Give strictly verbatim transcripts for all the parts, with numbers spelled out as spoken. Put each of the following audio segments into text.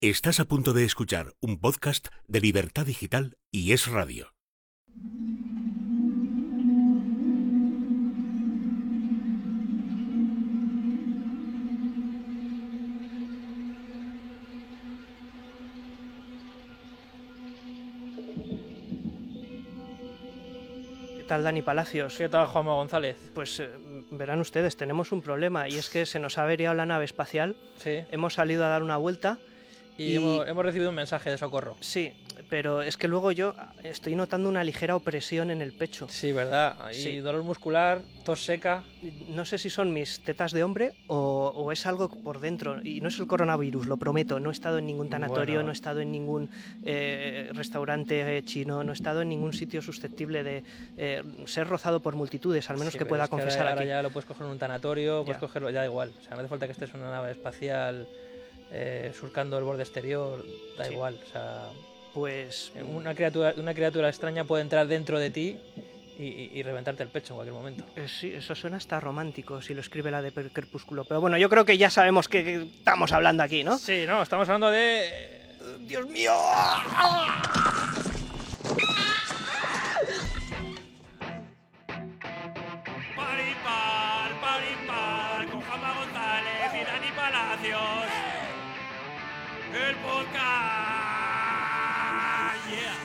Estás a punto de escuchar un podcast de Libertad Digital y Es Radio. ¿Qué tal, Dani Palacios? ¿Qué tal, Juanma González? Pues eh, verán ustedes, tenemos un problema y es que se nos ha averiado la nave espacial. Sí. Hemos salido a dar una vuelta Y, y... Hemos, hemos recibido un mensaje de socorro. Sí, pero es que luego yo estoy notando una ligera opresión en el pecho. Sí, ¿verdad? Hay Sí. dolor muscular, tos seca. No sé si son mis tetas de hombre o, o es algo por dentro. Y no es el coronavirus, lo prometo. No he estado en ningún tanatorio, Bueno. no he estado en ningún eh, restaurante eh, chino, no he estado en ningún sitio susceptible de eh, ser rozado por multitudes, al menos Sí, que pero pueda es que confesar ahora, aquí. ahora ya lo puedes coger en un tanatorio, puedes Ya. cogerlo ya da igual. O sea, no hace falta que estés en una nave espacial eh, surcando el borde exterior, da Sí. igual. O sea, Pues una criatura, una criatura extraña puede entrar dentro de ti y, y- y reventarte el pecho en cualquier momento. Eh, sí, eso suena hasta romántico si lo escribe la de Per- Crepúsculo. Pero bueno, yo creo que ya sabemos que, que estamos hablando aquí, ¿no? Sí, no, estamos hablando de... ¡Dios mío! Par y par, par y par, con Juanma González y Dani Palacios. El podcast. Yeah.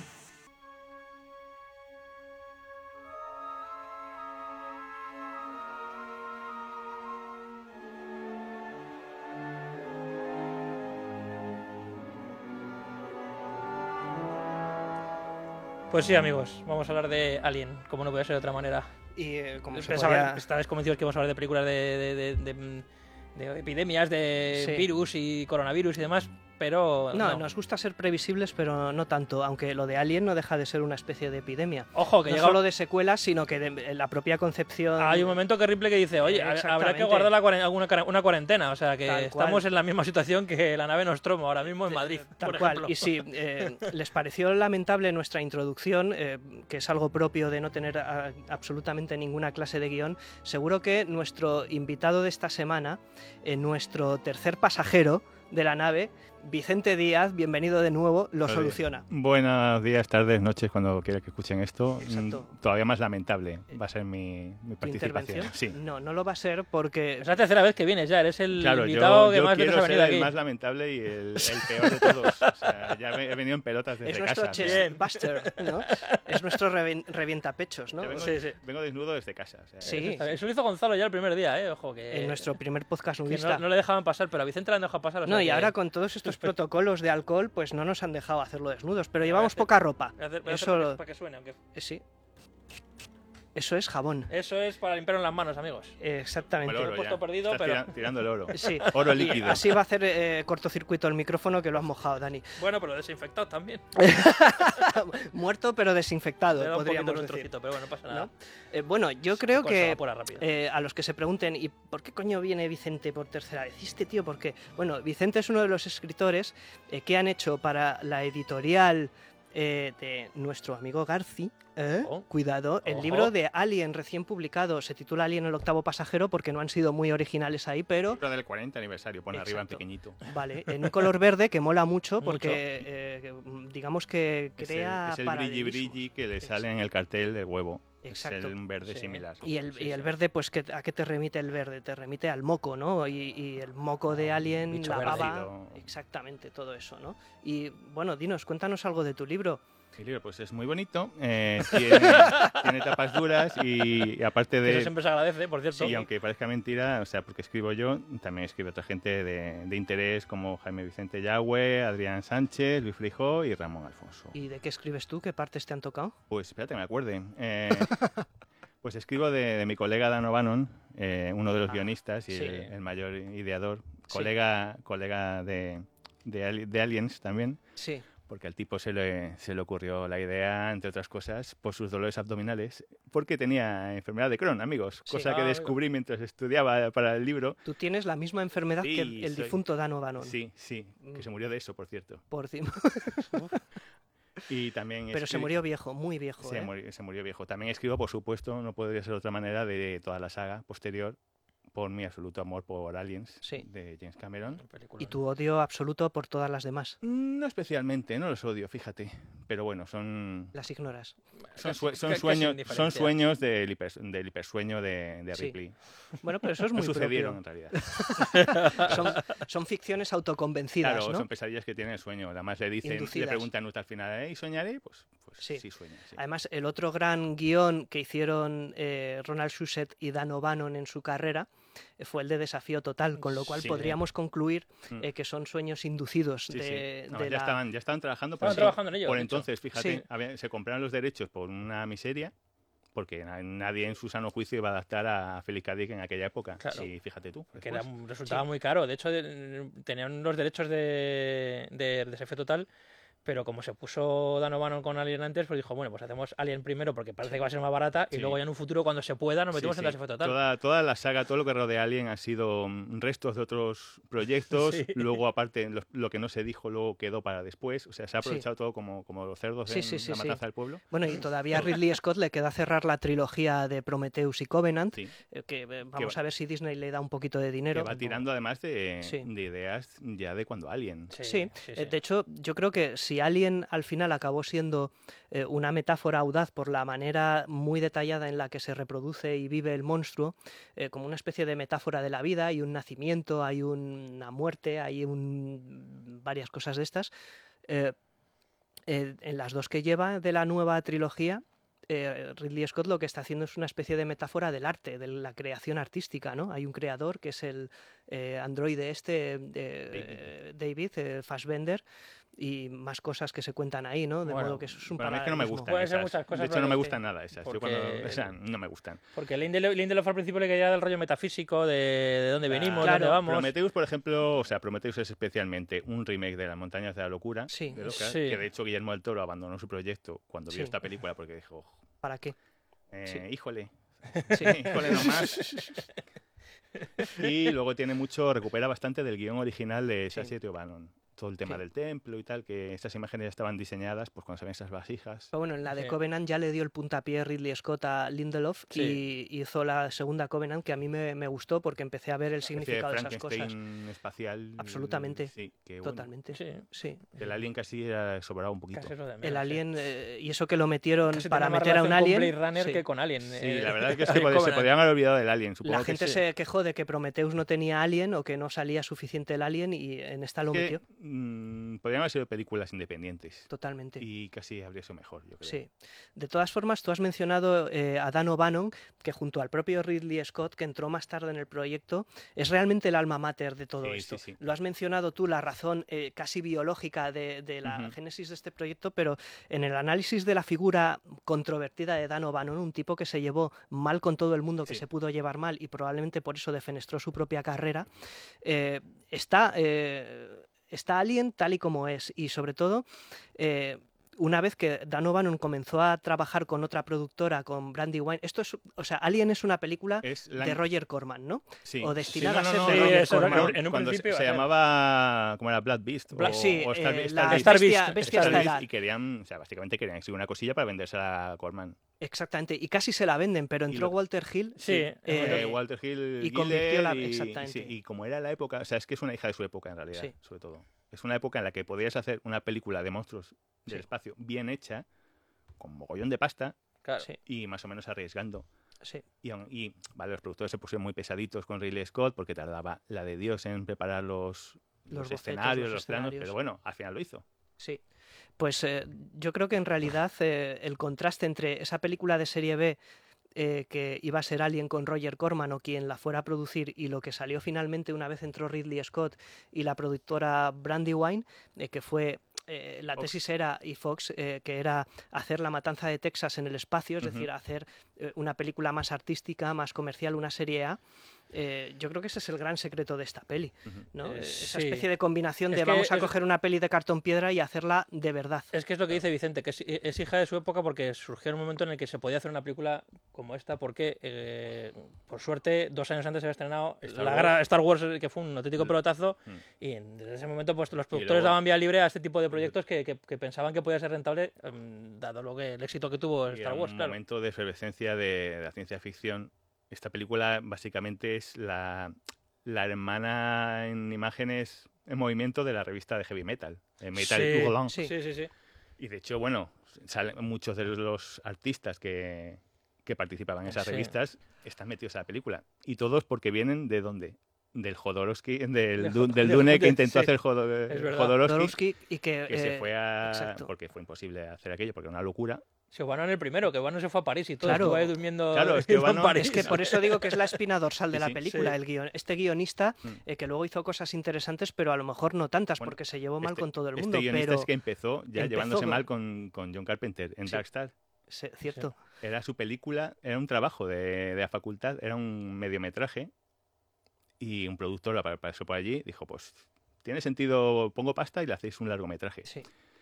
Pues sí, amigos, vamos a hablar de Alien, como no puede ser de otra manera. Y eh, como se Pensaba, podía- estabais convencidos que íbamos a hablar de películas de, de- de- de- de epidemias, de Sí. virus y coronavirus y demás, pero No, no. nos gusta ser previsibles, pero no tanto, aunque lo de Alien no deja de ser una especie de epidemia. Ojo, que No llega solo de secuelas, sino que de, la propia concepción... hay un momento que Ripley que dice, oye, ha- habrá Exactamente. que guardar la cuaren- alguna cuaren- una cuarentena, o sea que Tal cual. estamos en la misma situación que la nave Nostromo ahora mismo en Madrid, Tal por cual. ejemplo. Y si eh, les pareció lamentable nuestra introducción, eh, que es algo propio de no tener a- absolutamente ninguna clase de guión, seguro que nuestro invitado de esta semana, eh, nuestro tercer pasajero de la nave, Vicente Díaz, bienvenido de nuevo, lo Oye, soluciona. Buenos días, tardes, noches, cuando quiera que escuchen esto. Exacto. Mm, Todavía más lamentable va a ser mi, mi ¿Tu participación. intervención? Sí. No, no lo va a ser porque... Es la tercera vez que vienes ya, eres el Claro, invitado yo, que yo más veces quiero ha ser venido el aquí. más lamentable y el, el peor de todos. O sea, ya he venido en pelotas desde Es nuestro casa. chest Bien. buster, ¿no? Es nuestro reven- revientapechos, ¿no? Yo vengo, Sí, sí. vengo desnudo desde casa. o sea, Sí. Eso, está bien. Eso lo hizo Gonzalo ya el primer día, eh, ojo, que, En nuestro primer podcast que nudista. no, no le dejaban pasar, pero a Vicente le han dejado pasar. o sea No, y que- ahora con todos estos protocolos de alcohol, pues no nos han dejado hacerlo desnudos, pero llevamos poca ropa. Voy a hacer- voy a hacer Eso, para que- para que suene, aunque... eh, sí. Eso es jabón. Eso es para limpiar en las manos, amigos. Exactamente. el oro Lo he puesto ya. perdido, Estás pero- tira- tirando el oro. Sí. Oro Y líquido. así va a hacer eh, cortocircuito el micrófono que lo has mojado, Dani. Bueno, pero desinfectado también. Muerto pero desinfectado, Le da un poquito podríamos en un decir. trocito, pero bueno, no pasa nada. ¿No? Eh, bueno, yo creo Con- se que evapora rápido. eh, a los que se pregunten, ¿y por qué coño viene Vicente por tercera vez? ¿Y este tío por qué? Bueno, Vicente es uno de los escritores eh, que han hecho para la editorial eh, de nuestro amigo Garci, ¿eh? Oh. Cuidado, el Ojo. libro de Alien recién publicado se titula Alien el octavo pasajero porque no han sido muy originales ahí, pero Libro del cuarenta aniversario, pone arriba en Exacto. pequeñito. vale, en un color verde que mola mucho porque Mucho. eh, digamos que Es el, crea es el brilli paralelismos. brilli que le Ex- sale en el cartel del huevo. Exacto. Es el verde Sí. similar. Y el, Sí, y el sí. verde, pues, ¿qué- ¿a qué te remite el verde? Te remite al moco, ¿no? Y, y el moco de Alien, bicho la verde. baba, Ácido. exactamente, todo eso, ¿no? Y bueno, dinos, cuéntanos algo de tu libro. El libro pues es muy bonito, eh, tiene, tiene tapas duras y, y aparte Eso de... siempre se agradece, por cierto. Sí, aunque parezca mentira, o sea, porque escribo yo, también escribe otra gente de, de interés como Jaime Vicente Yagüe, Adrián Sánchez, Luis Flijó y Ramón Alfonso. ¿Y de qué escribes tú? ¿Qué partes te han tocado? Pues espérate que me acuerde. Eh, pues escribo de, de mi colega Dan O'Bannon, eh, uno de los Ah, guionistas y sí. el, el mayor ideador, Sí. colega, colega de, de, Ali- de Aliens también. Sí. Porque al tipo se le, se le ocurrió la idea, entre otras cosas, por sus dolores abdominales, porque tenía enfermedad de Crohn, amigos, Sí. cosa Ah, que amigo. descubrí mientras estudiaba para el libro. Tú tienes la misma enfermedad Sí, que el, el soy- difunto Dan O'Bannon. Sí, sí, que se murió de eso, por cierto. Por cima. Y también Pero se escri- murió viejo, muy viejo, se, ¿eh? murió, se murió viejo. También escribo, por supuesto, no podría ser de otra manera, de toda la saga posterior, por mi absoluto amor por Aliens, Sí. de James Cameron. Película. Y tu odio absoluto por todas las demás. Mm, No especialmente, no los odio, fíjate. Pero bueno, son, Las ignoras. son, Casi- sue- son casi sueños, indiferencia. son sueños del, hiper- del hipersueño de, de Sí. Ripley. Bueno, pero eso es No muy sucedieron, propio. en realidad. Son, son ficciones autoconvencidas, Claro, ¿no? son pesadillas que tienen el sueño. Además le dicen, Inducidas. le preguntan Newt al final, ¿eh? ¿Y soñaré? Pues, pues Sí. sí. sueña. sí. Además, el otro gran guión que hicieron eh, Ronald Shusett y Dan O'Bannon en su carrera eh, fue el de Desafío Total, con lo cual Sí. podríamos concluir Mm. eh, que son sueños inducidos Sí, de, sí. de Además, ya, la... estaban, ya estaban trabajando Estaban por, trabajando en ello, por de hecho. entonces, fíjate, Sí. había- se compraron los derechos por una miseria, porque na- nadie en su sano juicio iba a adaptar a Philip K. Dick en aquella época. Claro. Sí, fíjate tú. Que después. era, resultaba muy caro. De hecho, de- tenían los derechos de, de Desafío Total, pero como se puso Dan O'Bannon con Alien antes, pues dijo, bueno, pues hacemos Alien primero porque parece que va a ser más barata y Sí. luego ya en un futuro, cuando se pueda, nos Sí, metemos sí. en Desafío Total. Toda, toda la saga, todo lo que rodea a Alien ha sido mm, restos de otros proyectos. Sí. Luego, aparte, lo, lo que no se dijo luego quedó para después. O sea, se ha Sí. aprovechado todo como, como los cerdos Sí, en sí, sí, la sí. matanza del pueblo. Bueno, y todavía a Ridley Scott le queda cerrar la trilogía de Prometheus y Covenant, Sí. eh, que eh, vamos va- a ver si Disney le da un poquito de dinero. Que va tirando además de, Sí. de ideas ya de cuando Alien. Sí, sí, eh, sí. de hecho, yo creo que si Alien al final acabó siendo eh, una metáfora audaz por la manera muy detallada en la que se reproduce y vive el monstruo, eh, como una especie de metáfora de la vida, hay un nacimiento, hay un- una muerte, hay un- varias cosas de estas. eh, eh, en las dos que lleva de la nueva trilogía, eh, Ridley Scott lo que está haciendo es una especie de metáfora del arte, de la creación artística, ¿no? Hay un creador que es el eh, androide este, eh, David, eh, Fassbender, y más cosas que se cuentan ahí, ¿no? De Bueno, modo que eso es un Bueno, a mí es que no me paralelismo. gustan Pueden ser esas. muchas cosas, de hecho, pero no me es que- gustan nada esas. Yo porque- cuando- o sea, no me gustan. Porque Lindelof, Lindelof al principio le quería del rollo metafísico de, de dónde venimos, Claro. dónde vamos. Prometheus, por ejemplo, o sea, Prometheus es especialmente un remake de Las Montañas de la Locura, Sí. de Lucas, Sí. que de hecho Guillermo del Toro abandonó su proyecto cuando Sí. vio esta película porque dijo, ¿Para qué? eh, Sí. híjole, Sí. híjole nomás. Y luego tiene mucho, recupera bastante del guión original de Sí. Sacha O'Bannon. Todo el tema Sí. del templo y tal, que estas imágenes ya estaban diseñadas pues cuando se ven esas vasijas. Pero bueno, en la de Sí. Covenant ya le dio el puntapié Ridley Scott a Lindelof Sí. y hizo la segunda Covenant, que a mí me, me gustó porque empecé a ver el Especie de significado de esas cosas. Frankenstein espacial. Absolutamente. Sí, que bueno, Totalmente. Sí. Sí. el alien casi era sobraba un poquito. Casi eso de menos, El sí. alien, eh, y eso que lo metieron Casi para tenía más meter a un relación con alien. Blade Runner sí. que con Alien. Sí, eh, la verdad es que se, de pod- se Covenant. podían haber olvidado del alien, supongo La que gente sí. se quejó de que Prometheus no tenía alien o que no salía suficiente el alien y en esta lo que, metió. mm, podrían haber sido películas independientes Totalmente. y casi habría sido mejor, yo creo. Sí. De todas formas, tú has mencionado eh, a Dan O'Bannon, que junto al propio Ridley Scott, que entró más tarde en el proyecto, es realmente el alma mater de todo Sí, esto. sí, sí. Lo has mencionado tú, la razón eh, casi biológica de, de la Ujú. génesis de este proyecto, pero en el análisis de la figura controvertida de Dan O'Bannon, un tipo que se llevó mal con todo el mundo, que Sí. se pudo llevar mal y probablemente por eso defenestró su propia carrera, eh, está... eh, está Alien tal y como es y sobre todo eh, una vez que Dan O'Bannon comenzó a trabajar con otra productora, con Brandywine, esto es, o sea, Alien es una película Es la- de Roger Corman, ¿no? sí. o destinada Sí, no, a ser no, de no, Roger no, eso, Corman. cuando- en un cuando principio se, se iba a ser. llamaba, ¿cómo era? Blood Beast. Bla- o, sí, o Star, eh, Beast, la Star Beast. Star bestia, Beast, bestia Star Beast, estelar. y querían, o sea, básicamente querían seguir una cosilla para venderse a Corman. Exactamente, y casi se la venden, pero Y entró lo- Walter Hill Sí, eh, Eh, Walter Hill y convirtió la- Giller y, exactamente. y sí, y como era la época, o sea, es que es una hija de su época en realidad, Sí. sobre todo. Es una época en la que podías hacer una película de monstruos del Sí. espacio bien hecha, con mogollón de pasta Claro. Sí. y más o menos arriesgando. sí. Y, aun- y, vale, los productores se pusieron muy pesaditos con Ridley Scott porque tardaba la de Dios en preparar los, Los los, bocetos, escenarios, los los planos, escenarios. pero bueno, al final lo hizo. Sí, pues eh, yo creo que en realidad eh, el contraste entre esa película de serie B eh, que iba a ser Alien con Roger Corman o quien la fuera a producir y lo que salió finalmente una vez entró Ridley Scott y la productora Brandywine, eh, que fue... eh, la Fox. tesis era, y Fox, eh, que era hacer La Matanza de Texas en el espacio, es Ujú. decir, hacer eh, una película más artística, más comercial, una serie A. Eh, yo creo que ese es el gran secreto de esta peli, Ujú. ¿no? Eh, Esa sí. especie de combinación Es de que vamos a es- coger una peli de cartón piedra y hacerla de verdad. Es que es lo que dice Vicente, que es, es hija de su época porque surgió un momento en el que se podía hacer una película como esta, porque eh, por suerte dos años antes se había estrenado Star la Wars. guerra Star Wars, que fue un auténtico Mm. pelotazo, Mm. y en- desde ese momento pues los productores luego- daban vía libre a este tipo de proyectos que, que- que pensaban que podía ser rentable, em, dado lo que el éxito que tuvo Y Star era Wars, un claro. momento de efervescencia de, de la ciencia ficción esta película básicamente es la, la hermana en imágenes en movimiento de la revista de heavy metal, de Metal Sí, Hurlant. sí. Sí, sí, sí. Y de hecho, bueno, salen muchos de los artistas que, que participaban en esas Sí. revistas están metidos en la película. Y todos porque vienen de dónde? Del Jodorowsky, del, De Du- Jod- del de- Dune de- que intentó sí, hacer Jodo- es verdad. Jodorowsky, Jodorowsky y que, que se eh, fue a... exacto. porque fue imposible hacer aquello, porque era una locura. Si Obano en el primero, que Obano se fue a París y todo, Claro. estuvo ahí durmiendo Claro, es que en Obano- París. Es que por eso digo que es la espina dorsal de Sí, la sí. película, Sí. el guion, este guionista Mm. eh, que luego hizo cosas interesantes, pero a lo mejor no tantas, Bueno, porque se llevó mal Este- con todo el este mundo. guionista Pero es que empezó ya empezó llevándose con- mal con, con John Carpenter en Sí. Darkstar. se- cierto. Era su película, era un trabajo de, de la facultad, era un mediometraje y un productor la pa- pasó por allí, dijo, pues tiene sentido, pongo pasta y le hacéis un largometraje. Sí.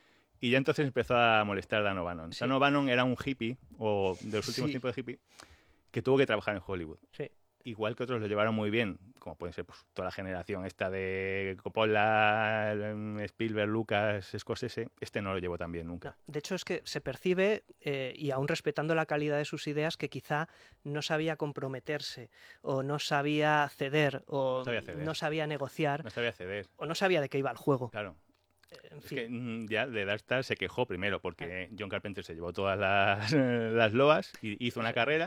Y ya entonces empezó a molestar a Dan O'Bannon. Sí. Dan O'Bannon era un hippie, o de los últimos Sí. tiempos de hippie, que tuvo que trabajar en Hollywood. Sí. Igual que otros lo llevaron muy bien, como pueden ser pues, toda la generación esta de Coppola, em, Spielberg, Lucas, Scorsese, este no lo llevó tan bien nunca. No, de hecho, es que se percibe, eh, y aún respetando la calidad de sus ideas, que quizá no sabía comprometerse, o no sabía ceder, o No sabía ceder. no sabía negociar, No sabía ceder, o no sabía de qué iba el juego. claro. En Es fin, que mm, ya de Darkstar se quejó primero porque John Carpenter se llevó todas las, las loas y hizo una carrera,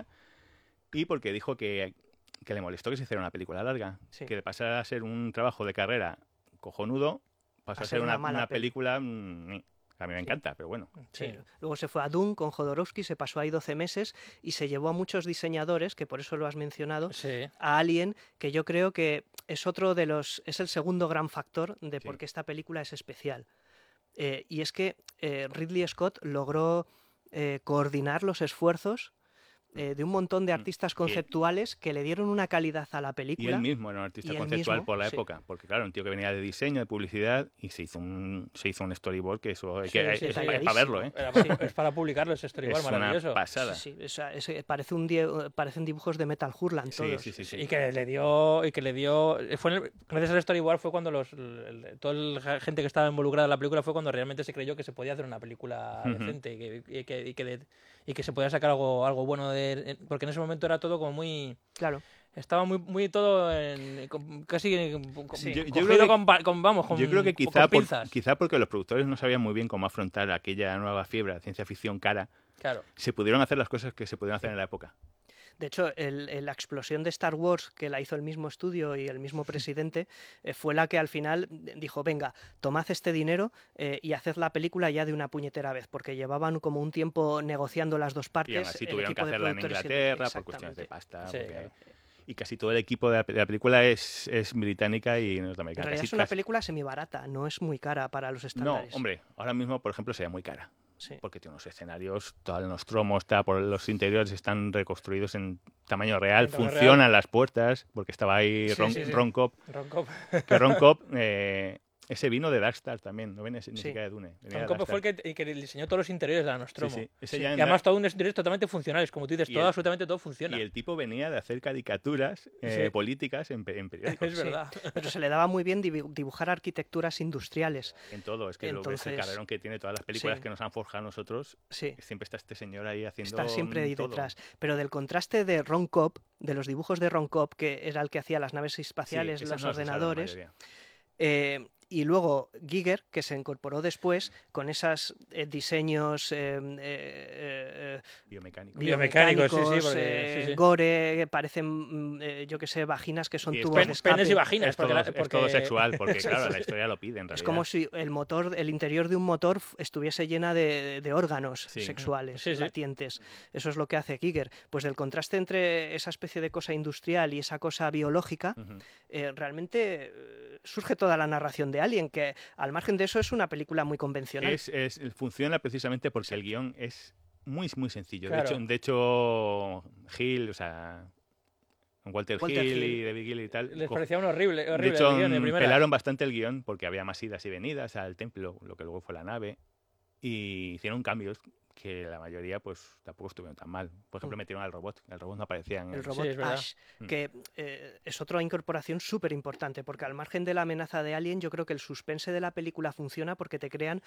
y porque dijo que, que le molestó que se hiciera una película larga, Sí. que de pasar a ser un trabajo de carrera cojonudo, pasó a, ser una, mala una peli. película mm, que a mí me encanta, pero bueno. sí. Sí. Luego se fue a Dune con Jodorowsky, se pasó ahí doce meses y se llevó a muchos diseñadores, que por eso lo has mencionado, Sí. a Alien, que yo creo que es otro de los, es el segundo gran factor de Sí. por qué esta película es especial. Eh, y es que eh, Ridley Scott logró eh, coordinar los esfuerzos eh, de un montón de Mm. artistas Y- conceptuales que le dieron una calidad a la Y película. él mismo era un artista y él conceptual mismo, por la sí. época, porque claro, un tío que venía de diseño, de publicidad, y se hizo un, se hizo un storyboard que eso hay Sí, que- sí, es, sí. es para verlo, ¿eh? Era para- Es para publicarlo ese storyboard Es una maravilloso. pasada. Sí, sí, o sea, es- parece un die- parecen dibujos de Metal Hurlant Sí, todos. sí, sí, sí. Y que le dio. Y que le dio. Fue en el- gracias al storyboard fue cuando los. el- el- toda la gente que estaba involucrada en la película fue cuando realmente se creyó que se podía hacer una película Ujú. decente y que, y que, y que, de- y que se podía sacar algo, algo bueno de. Porque en ese momento era todo como muy. Claro. Estaba muy, muy todo en, con- casi con- Sí. Yo- yo cogido creo que- con, pa- con- vamos, con, Yo creo que con quizá, por- pinzas. quizá porque los productores no sabían muy bien cómo afrontar aquella nueva fiebre de ciencia ficción cara, Claro. se pudieron hacer las cosas que se pudieron hacer en la época. De hecho, el- el- la explosión de Star Wars, que la hizo el mismo estudio y el mismo presidente, eh, fue la que al final dijo, venga, tomad este dinero eh, y haced la película ya de una puñetera vez, porque llevaban como un tiempo negociando las dos partes. Y aún así el tuvieron que equipo de hacerla en productores y- Inglaterra por cuestiones de exactamente. pasta. Sí, porque- claro. Y casi todo el equipo de la, de la película es, es británica y En norteamericana. realidad Casi- es una casi- película semibarata, no es muy cara para los No, estándares. hombre, ahora mismo, por ejemplo, sería muy cara. Sí. Porque tiene unos escenarios, todos los tromos, está, por los interiores están reconstruidos en tamaño real, En tamaño funcionan las puertas, porque estaba ahí Sí, Ron, sí, sí. Ron Cobb, Ron Cobb. que Ron Cobb, eh, ese vino de Darkstar también, no viene ni Sí. siquiera de Dune. venía Ron de Cobb fue el Darkstar. que, el que diseñó todos los interiores de la Sí, Nostromo. sí, ese Sí. ya Y en además Dark- todo un interiores totalmente funcionales, como tú dices, Y todo el- absolutamente todo funciona. y el tipo venía de hacer caricaturas eh, Sí. políticas en, pe- en periódicos. Es Sí. verdad. Pero se le daba muy bien dibu- dibujar arquitecturas industriales. En todo, es que lo ves el Entonces- carrerón que tiene todas las películas Sí. que nos han forjado a nosotros, Sí. siempre está este señor ahí haciendo Está siempre ahí todo. detrás. Pero del contraste de Ron Cobb, de los dibujos de Ron Cobb, que era el que hacía las naves Sí, espaciales, esas los no las usaron la ordenadores, mayoría. eh, y luego Giger, que se incorporó después con esos diseños eh, eh, eh, Biomecánico. Biomecánicos, sí, sí, biomecánicos, porque- eh, sí, sí. gore, que parecen, mm, eh, yo que sé, vaginas que son Y tubos esto- de Pen- escape. penes y vaginas. Es porque todo, la- es porque- todo sexual, porque Sí, claro, sí. la historia lo pide en realidad. Es como si el motor, el interior de un motor f- estuviese llena de, de órganos Sí. sexuales, Sí, sí. latientes. Eso es lo que hace Giger. Pues del contraste entre esa especie de cosa industrial y esa cosa biológica, Ujú. eh, realmente eh, surge toda la narración de Alien, que al margen de eso es una película muy convencional. Es, es- funciona precisamente porque el guión es muy, muy sencillo. Claro. De hecho, de hecho, Hill, o sea, Walter, Walter Hill, Hill. y David Gill y tal. Les co- parecía un horrible, de horrible hecho, el guión de mm, primera. pelaron bastante el guión porque había más idas y venidas al templo, lo que luego fue la nave, y hicieron cambios que la mayoría pues tampoco estuvieron tan mal. Por ejemplo, Mm. metieron al robot. El robot no aparecía en El el- robot es verdad. Ash, Mm. que eh, es otra incorporación súper importante, porque al margen de la amenaza de Alien, yo creo que el suspense de la película funciona porque te crean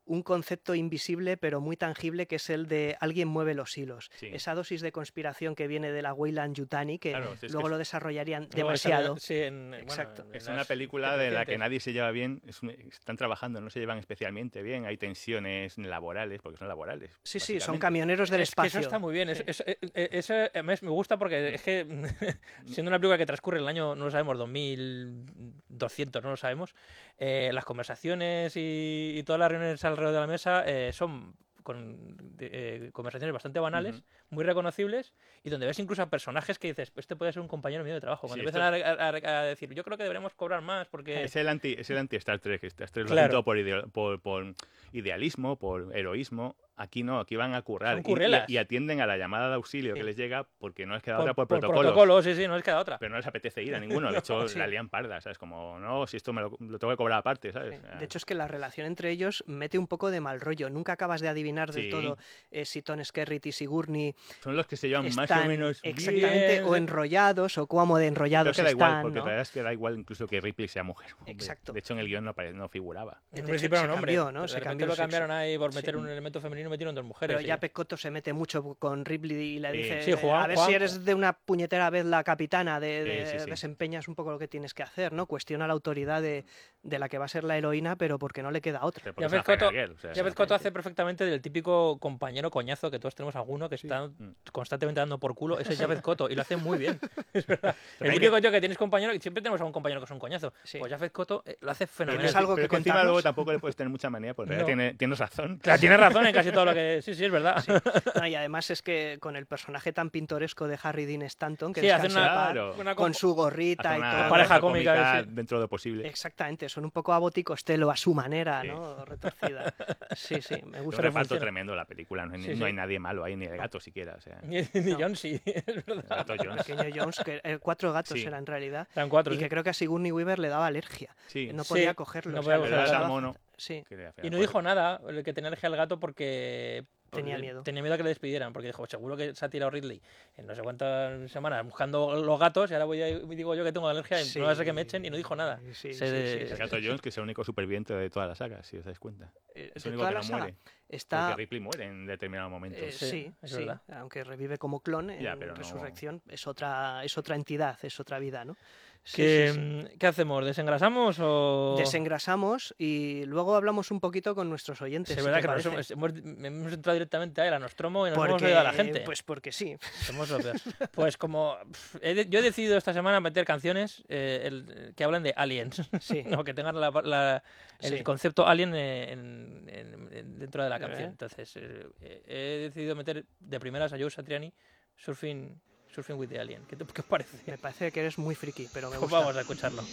un concepto invisible pero muy tangible, que es el de alguien mueve los hilos. Sí. Esa dosis de conspiración que viene de la Weyland Yutani, que Claro, es luego que lo desarrollarían Luego demasiado. Sí, en, bueno, Exacto. en Es las una película de la que recientes. nadie se lleva bien, es un- están trabajando, no se llevan especialmente bien, hay tensiones laborales, porque son laborales. Sí, sí, son básicamente. camioneros del Es que espacio. eso está muy bien. Sí. Eso, eso, eh, eso, eh, además me gusta porque es que, siendo una película que transcurre el año, no lo sabemos, dos mil doscientos, no lo sabemos, eh, las conversaciones y, y todas las reuniones alrededor de la mesa eh, son con de- eh, conversaciones bastante banales, Ujú. muy reconocibles, y donde ves incluso a personajes que dices, este puede ser un compañero mío de trabajo. Cuando Sí, empiezan a, a- a decir, yo creo que deberíamos cobrar más porque... Es el anti, es el anti Star Trek. Star Trek lo Claro. hacen todo por, ideo- por, por idealismo, por heroísmo. Aquí no, aquí van a currar Son y- currelas. y, y atienden a la llamada de auxilio Sí. que les llega porque no les queda por, otra por, por protocolos. protocolo, sí, sí, no les queda otra. Pero no les apetece ir a ninguno. De hecho, Sí. la lían parda, ¿sabes? Como, no, si esto me lo, lo tengo que cobrar aparte, ¿sabes? Sí. De hecho, es que la relación entre ellos mete un poco de mal rollo. Nunca acabas de adivinar del Sí. todo eh, si Tom Skerritt y Sigourney son los que se llevan más o están menos exactamente bien. o enrollados o cómo de Creo enrollados que da están. igual, porque ¿no? la verdad es que da igual incluso que Ripley sea mujer. Hombre, Exacto. De hecho, en el guión no, apare- no figuraba. De En hecho, principio era se un hombre. cambió, ¿no? De Se repente cambió lo el sexo. cambiaron ahí por meter Sí. un elemento femenino, metieron dos mujeres. Pero sí. ya Pecotto se mete mucho con Ripley y le Sí. dice, Sí, Juan- a ver Juan- si eres de una puñetera vez la capitana, de, Sí, de- sí, sí. desempeñas un poco lo que tienes que hacer, ¿no? Cuestiona la autoridad de, de la que va a ser la heroína, pero porque no le queda otra. Pero porque Ya es una ves, Coto- final girl, o sea, Ya ves, Coto hace perfectamente del típico compañero coñazo que todos tenemos alguno que está Mm. constantemente dando por culo. Ese es Javed Coto y lo hace muy bien. Es verdad. Pero El hay típico tío que tienes compañero y siempre tenemos a un compañero que es un coñazo. Sí. Pues Javed Coto eh, lo hace Pero fenomenal. ¿Tienes algo pero que es encima contarnos? luego tampoco le puedes tener mucha manía, porque en No. realidad tiene, tienes razón. Claro, tienes razón en casi todo lo que. Sí, sí, es verdad. No, y además es que con el personaje tan pintoresco de Harry Dean Stanton, que Sí, hacen descanse en una, paz, Claro. una con comp- su gorrita Hace y una todo. pareja cómica, sí. dentro de lo posible. Exactamente, son un poco Abbott y Costello a su manera, Sí. ¿no? Retorcida. Sí, sí, me Es gusta. un reparto funciona. tremendo la película, no hay, Sí, no sí. hay nadie malo ahí, ni el gato siquiera. O sea, Ni, ni John sí, es verdad. el gato Jones. Pequeño Jones, que eh, cuatro gatos Sí. era en realidad, Eran cuatro. y sí. que creo que a Sigourney Weaver le daba alergia. Sí, No Sí, podía cogerlo. no o sea, podía le cogerlo. daba- Era mono. Sí, que al final Y no fue- dijo nada, el que tenía alergia al gato, porque Tenía porque miedo. Tenía miedo a que le despidieran, porque dijo, seguro que se ha tirado Ridley en no sé cuántas semanas buscando los gatos y ahora voy a, digo yo que tengo alergia y Sí. no va a ser que me echen y no dijo nada. Sí, sí, Se- sí, sí, El gato Jones, que es el único superviviente de toda la saga, si os dais cuenta. Eh, Es de el único toda que la no saga muere. está... Porque Ripley muere en determinado momento. eh, Sí, sí, es sí, verdad. aunque revive como clon en Ya, pero no- Resurrección, es, otra, es otra entidad, es otra vida, ¿no? Sí, ¿Qué, sí, sí. ¿Qué hacemos? ¿Desengrasamos o...? Desengrasamos y luego hablamos un poquito con nuestros oyentes. Sí, es si verdad te que nos parece. hemos, hemos, hemos entrado directamente a él, a Nostromo, y nos hemos Porque, oído a la gente. Pues porque sí. Somos lo peor. Pues como pf, he de- yo he decidido esta semana meter canciones eh, el- que hablan de aliens, Sí. o que tengan la- la- el Sí. concepto alien eh, en- en- en- dentro de la Eh. canción. Entonces eh, eh, he decidido meter de primeras a Joe Satriani, Surfing, Surfing with the Alien. ¿Qué, te- qué os parece? Me parece que eres muy friki, pero me Pues gusta. vamos a escucharlo.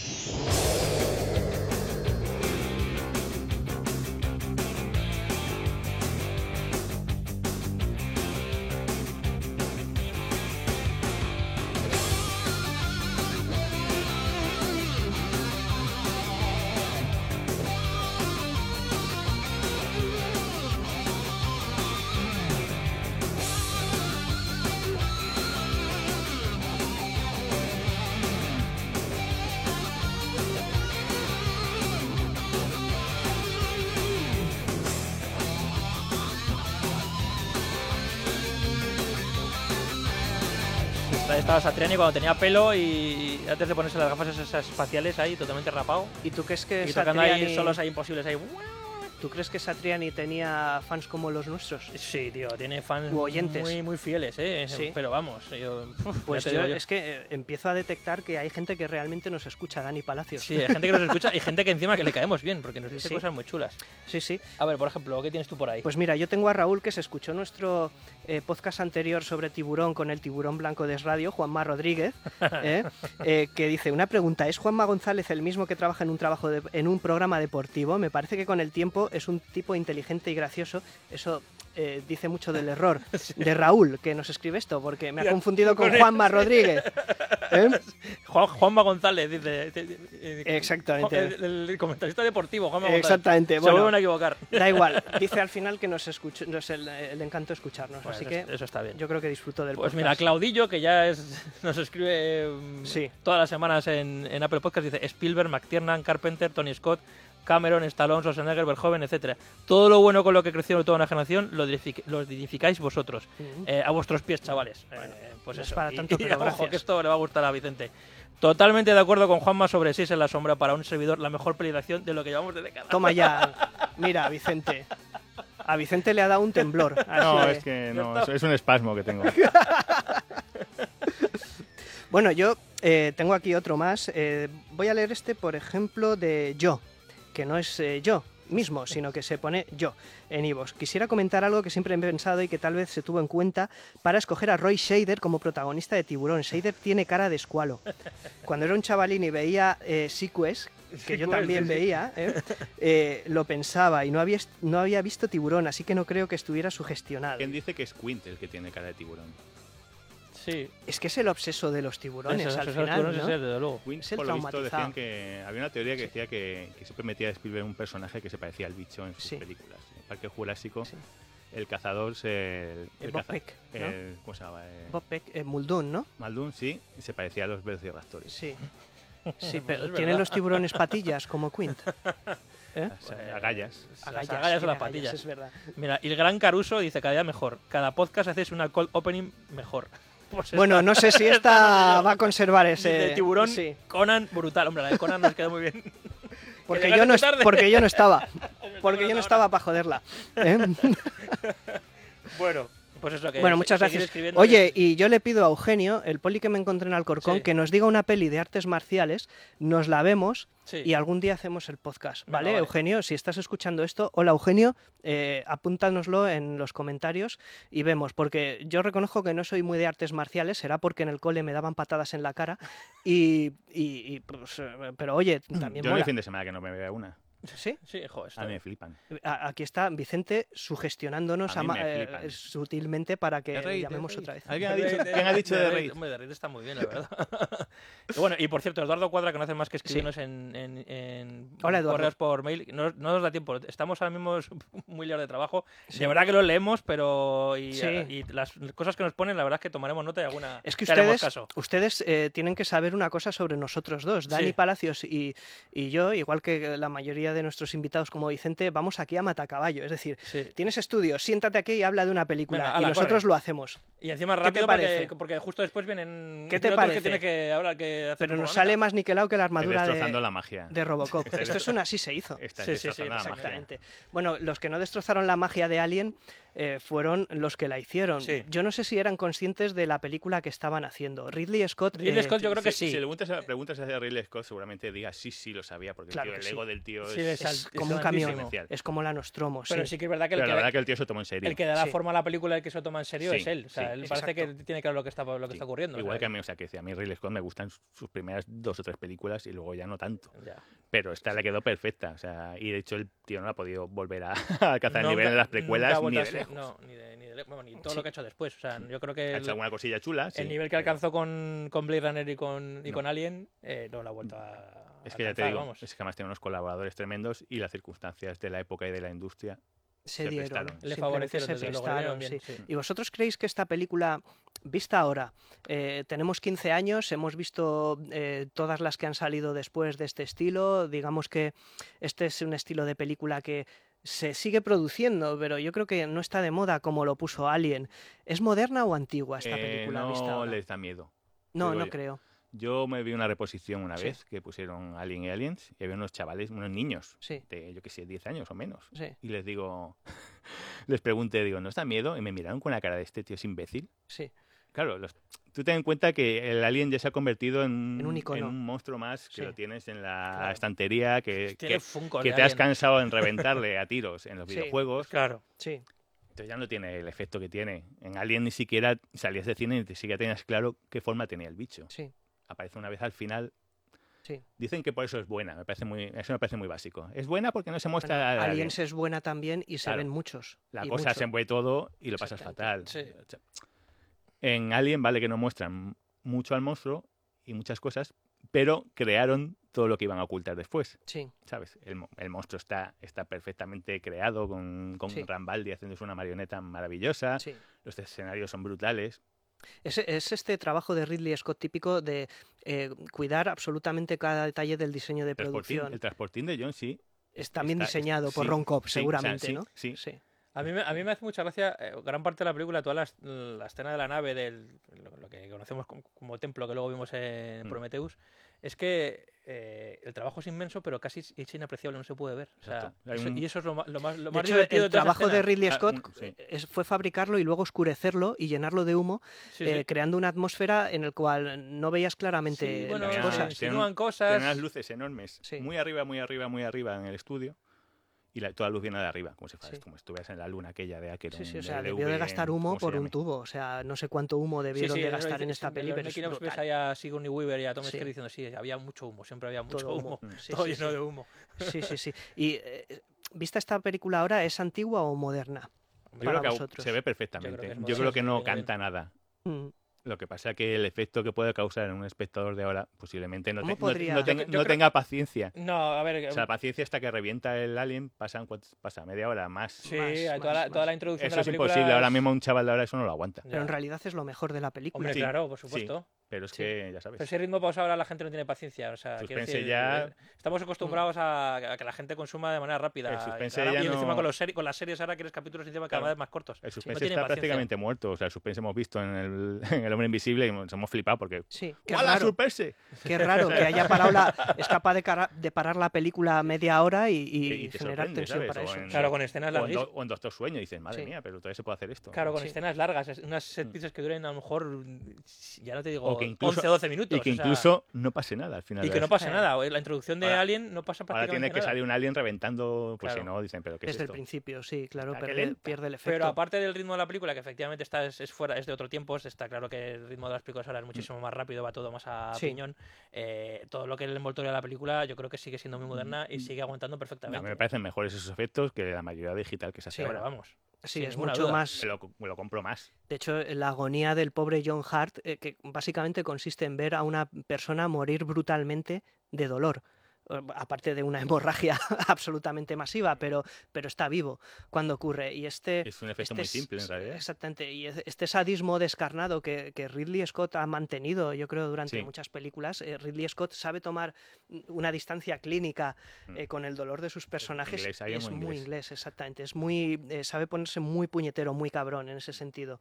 Esta- Estaba Satriani cuando tenía pelo y antes de ponerse las gafas esas espaciales ahí, totalmente rapado. ¿Y tú crees que Y tocando ahí Satriani, solos ahí imposibles ahí. ¿tú crees que Satriani tenía fans como los nuestros? Sí, tío, tiene fans U oyentes. muy, muy fieles, ¿eh? Sí. Pero vamos, yo, Pues ya te yo, digo yo. es que eh, empiezo a detectar que hay gente que realmente nos escucha, Dani Palacios. Sí, hay gente que nos escucha y gente que encima que le caemos bien, porque nos dice Sí. cosas muy chulas. sí, sí. A ver, por ejemplo, ¿qué tienes tú por ahí? Pues mira, yo tengo a Raúl que se escuchó nuestro eh, podcast anterior sobre tiburón con el tiburón blanco de Radio, Juanma Rodríguez, ¿eh? Eh, que dice, una pregunta, ¿es Juanma González el mismo que trabaja en un, trabajo de- en un programa deportivo? Me parece que con el tiempo es un tipo inteligente y gracioso. Eso eh, dice mucho del error de Raúl, que nos escribe esto, porque me ha Ya, confundido con con él. Juanma Rodríguez. ¿eh? Juan, Juanma González, dice. eh, eh, Exactamente. El, el comentarista deportivo, Juanma González. Exactamente, Se bueno. vuelven a equivocar. Da igual, dice al final que nos escuchó, nos el, el encanto escucharnos, Bueno, así eso, que eso está bien. yo creo que disfruto del Pues podcast. mira, Claudillo, que ya es, nos escribe mm, Sí. todas las semanas en, en Apple Podcast, dice Spielberg, McTiernan, Carpenter, Tony Scott, Cameron, Stallone, Schwarzenegger, Verhoeven, etcétera. Todo lo bueno con lo que creció toda una generación lo, dignific- lo dignificáis vosotros. Ujú. Eh, a vuestros pies, chavales. Eh, pues no es eso. para Y- tanto, y, pero ojo, gracias. que esto le va a gustar a Vicente. Totalmente de acuerdo con Juanma sobre Seis en la sombra, para un servidor la mejor peli de acción de lo que llevamos de década. Toma ya. Mira, Vicente. A Vicente le ha dado un temblor. así No, de- es que no, es, es un espasmo que tengo. Bueno, yo eh, tengo aquí otro más. Eh, voy a leer este, por ejemplo, de Yo, que no es eh, yo mismo, sino que se pone Yo en iVoox. Quisiera comentar algo que siempre he pensado y que tal vez se tuvo en cuenta para escoger a Roy Scheider como protagonista de Tiburón. Scheider tiene cara de escualo. Cuando era un chavalín y veía eh, Sequest, que yo Sequest, también sí, sí. veía, ¿eh? Eh, lo pensaba y no había, no había visto Tiburón, así que no creo que estuviera sugestionado. ¿Quién dice que es Quint el que tiene cara de tiburón? Sí. Es que es el obseso de los tiburones Eso, al eso, final, tiburones, ¿no? ese, desde luego. Quint, Es el por lo visto, traumatizado. decían que había una teoría que decía que, que siempre metía a Spielberg un personaje que se parecía al bicho en sus Sí. películas. En el Parque Jurásico, Sí. el cazador, se, el, Eh, el Bob caza- Peck, ¿no? el- ¿cómo se llama? Eh, Bob Peck, eh, Muldoon, ¿no? Muldoon, sí, y se parecía a los velociraptores. Sí. Sí, Pues pero es ¿tienen verdad. los tiburones patillas como Quint? ¿Eh? O sea, agallas. Las Agallas, agallas o tiene las agallas, patillas. es verdad. Mira, y el gran Caruso dice cada día mejor. Cada podcast hacéis una cold opening mejor. Pues Bueno, no sé si esta va a conservar ese... de tiburón, Sí, Conan, brutal. Hombre, la de Conan nos queda muy bien. porque llegaste yo, no, muy tarde. porque yo no estaba. Porque Porque yo no ahora. estaba para joderla. ¿eh? Bueno, pues eso que Bueno, muchas seguir gracias. escribiendo Oye, y- y yo le pido a Eugenio, el poli que me encontré en Alcorcón, Sí. que nos diga una peli de artes marciales, nos la vemos sí. y algún día hacemos el podcast. Venga, ¿Vale, vale. Eugenio? Si estás escuchando esto, hola Eugenio, eh, apúntanoslo en los comentarios y vemos, porque yo reconozco que no soy muy de artes marciales, será porque en el cole me daban patadas en la cara, y, y- y, pues, eh, pero oye, también Yo no mola. el fin de semana que no me vea una. ¿Sí? Sí, joder, está A mí me bien. flipan. A- Aquí está Vicente sugestionándonos A mí ama- me eh, flipan. sutilmente para que De Raid, de llamemos Raid. otra vez. ¿Alguien ha dicho, ¿quién ha dicho de Raid? Hombre, de Raid está muy bien, la verdad. Y bueno, y por cierto, Eduardo Cuadra, que no hace más que escribirnos en, en, en Hola, Eduardo. correos por mail, no, no nos da tiempo. Estamos ahora mismo muy liados de trabajo. De verdad que los leemos, pero y, Sí. y las cosas que nos ponen, la verdad es que tomaremos nota y alguna Es que te haremos ustedes, caso. ustedes eh, tienen que saber una cosa sobre nosotros dos. Dani Sí. Palacios y, y yo, igual que la mayoría de nuestros invitados como Vicente, vamos aquí a matacaballo. Es decir, Sí. tienes estudios, siéntate aquí y habla de una película. Venga, y ala, nosotros corre. lo hacemos. Y encima ¿Qué te rápido porque, parece? porque justo después vienen ¿Qué te pilotos parece? que tiene que hablar que hacer Pero un nos programa. sale más niquelado que la armadura destrozando de, la magia. de Robocop. Estáis Esto es una así se hizo. Estáis Sí, sí, sí, destrozando la magia. Exactamente. Bueno, los que no destrozaron la magia de Alien eh, fueron los que la hicieron. Sí. Yo no sé si eran conscientes de la película que estaban haciendo. Ridley Scott. Ridley eh, Scott yo creo que Si- sí. Si le preguntas a, preguntas a Ridley Scott, seguramente diga sí, sí, lo sabía, porque el Claro tío, que el sí. ego del tío Sí, es... es es al- como un es camión. demencial. Es como la Nostromo. Pero sí. sí que es verdad que el Pero la que, verdad que el tío se toma en serio. el que da la Sí. forma a la película, el que se lo toma en serio Sí, es él. O sea, sí, él parece exacto. que tiene claro lo que está, lo que Sí. está ocurriendo. Igual o sea, que a mí, o sea, que decía, a mí Ridley Scott me gustan sus primeras dos o tres películas y luego ya no tanto. ya. Pero esta le quedó perfecta, o sea, y de hecho el tío no ha podido volver a, a alcanzar el Nunca- nivel de las nunca ha precuelas vuelto ni a de ser- lejos. No, ni de, ni de lejos. Bueno, ni todo Sí. lo que ha hecho después. O sea, yo creo que Ha el, hecho alguna cosilla chula, sí. el nivel que alcanzó con, con Blade Runner y con, y No. con Alien eh, no lo ha vuelto a. Es que ya te alcanzar, digo, vamos. es que además tiene unos colaboradores tremendos y las circunstancias de la época y de la industria. Se se dieron. prestaron. Le simplemente favorecieron, se desde luego, le prestaron, dieron bien, sí. sí. ¿Y vosotros creéis que esta película, vista ahora, eh, tenemos quince años, hemos visto eh, todas las que han salido después de este estilo, digamos que este es un estilo de película que se sigue produciendo, pero yo creo que no está de moda como lo puso Alien. ¿Es moderna o antigua esta Eh, película vista no ahora? les da miedo. No, digo no yo. creo. Yo me vi una reposición una Sí. vez que pusieron Alien y Aliens y había unos chavales, unos niños Sí, de, yo qué sé, diez años o menos. sí, Y les digo, les pregunté, digo, ¿no os da miedo? Y me miraron con la cara de este tío es imbécil. sí. Claro, los- tú ten en cuenta que el Alien ya se ha convertido en, En un icono. monstruo más que Sí. lo tienes en la Claro. estantería, que, Tiene que, Funko que de te has Alien. cansado en reventarle a tiros en los Sí. videojuegos. Claro. Sí, Entonces ya no tiene el efecto que tiene. En Alien ni siquiera salías de cine y ni siquiera tenías claro qué forma tenía el bicho. sí, Aparece una vez al final. sí. Dicen que por eso es buena. Me parece muy, eso me parece muy básico. Es buena porque no se muestra Bueno, al alien. Aliens es buena también y se Claro. ven muchos. La y cosa mucho. se envuelve todo y lo pasas fatal. Exactamente, Sí. En Alien vale que no muestran mucho al monstruo y muchas cosas, pero crearon todo lo que iban a ocultar después. Sí, ¿Sabes? El, mo- el monstruo está, está perfectamente creado con, con Sí. Rambaldi haciéndose una marioneta maravillosa. sí. Los escenarios son brutales. Es, es este trabajo de Ridley Scott típico de eh, cuidar absolutamente cada detalle del diseño de Transportín- producción. el transportín de John, sí. es también Está- diseñado es- por sí, Ron Cobb, sí, o sea, seguramente, sí, ¿no? sí. Sí. A mí, me, a mí me hace mucha gracia, eh, gran parte de la película, toda la, es- la escena de la nave, del, lo, lo que conocemos como, como templo que luego vimos en Mm. Prometheus, es que eh, el trabajo es inmenso, pero casi es, es inapreciable, no se puede ver. O sea, Exacto. Hay eso- un- y eso es lo, ma- lo más, lo De más hecho, divertido el de toda esa trabajo de escena. Ridley Ah, Scott un- sí. es- fue fabricarlo y luego oscurecerlo y llenarlo de humo, Sí, eh, sí. creando una atmósfera en el cual no veías claramente Sí, bueno, las Tenía- cosas. insinúan tenían- cosas. Tenían unas luces enormes, Sí. muy arriba, muy arriba, muy arriba en el estudio. Y la- toda la luz viene de arriba, como si, fueras, Sí. como si estuvieras en la luna aquella de Acheron. Sí, sí, o sea, de debió de L V, gastar en- humo ¿cómo se por un llame? tubo. O sea, no sé cuánto humo Sí, debieron sí, de eso gastar dice- en esta sí, peli, los pero es making of ves brutal. ahí a Sigourney Weaver y a Tom Sí. Skerritt diciendo, sí, había mucho humo, siempre había mucho Todo humo. humo. Sí, Todo sí, lleno sí. de humo. Sí, sí, sí. Y eh, ¿vista esta película ahora, es antigua o moderna? Yo para creo que vosotros? se ve perfectamente. Yo creo que es Yo moderno, creo que sí, no sí, canta nada. Mm. Lo que pasa es que el efecto que puede causar en un espectador de ahora posiblemente no, ¿Cómo te- no- podría? no tenga, Yo- yo no creo- tenga paciencia. No, a ver, O sea, paciencia hasta que revienta el alien, pasan cuántos- pasa media hora más. sí, más, hay toda, más, la, toda más. la introducción Eso de la es película imposible. Ahora es- mismo un chaval de ahora eso no lo aguanta. Pero en Ya. realidad es lo mejor de la película. Hombre, Sí, claro, por sí. supuesto. Pero es Sí. que, ya sabes. Pero ese ritmo pausado ahora la gente no tiene paciencia. O sea, quiero Suspense decir, ya- eh, estamos acostumbrados a, a que la gente consuma de manera rápida. El suspense y, ahora- ya y encima no- con, los seri- con las series ahora quieres capítulos encima cada Claro. vez más cortos. El no suspense tienen está paciencia. prácticamente muerto. O sea, el suspense hemos visto en el, en el Hombre Invisible y nos hemos flipado porque. Sí, qué ¡Hola, raro. suspense! Qué raro que haya parado la... Es capaz de, cara- de parar la película a media hora y, y Y te generar sorprende, tensión ¿sabes? para O eso. en- Claro, con escenas O en, largas. do- o en Doctor Sueño dices, madre Sí. mía, pero todavía se puede hacer esto. Claro, con Sí. escenas largas, es- unas set pieces que duren a lo mejor, ya no te digo, O que incluso- once o doce minutos. Y que o sea, incluso no pase nada al final. y de que la- no pase Eh. nada. La introducción de Ahora- Alien no pasa Ahora prácticamente tiene que nada. salir un alien reventando, pues Claro. si no, dicen, pero ¿qué es Desde el esto? principio, sí, claro, Ah, qué pierde, lenta. pierde el efecto. Pero aparte del ritmo de la película, que efectivamente está, es, es fuera, es de otro tiempo, está claro que el ritmo de las películas ahora es muchísimo más rápido, va todo más a Sí. piñón. Eh, todo lo que es el envoltorio de la película, yo creo que sigue siendo muy moderna y sigue aguantando A mí perfectamente. me parecen mejores esos efectos que la mayoría digital que se hace Sí, Pero ahora. vamos. Sí, sin es ninguna mucho duda. más... Me lo, me lo compro más. De hecho, la agonía del pobre John Hart, eh, que básicamente consiste en ver a una persona morir brutalmente de dolor. Eh, Aparte de una hemorragia absolutamente masiva, pero, pero está vivo cuando ocurre. Y este, Es un efecto este muy es- simple, en realidad. Exactamente. Y es- este sadismo descarnado que, que Ridley Scott ha mantenido, yo creo, durante Sí. muchas películas. eh, Ridley Scott sabe tomar una distancia clínica Mm. eh, con el dolor de sus personajes. inglés, ahí es es muy muy inglés. inglés, exactamente. Es muy, eh, sabe ponerse muy puñetero, muy cabrón en ese sentido.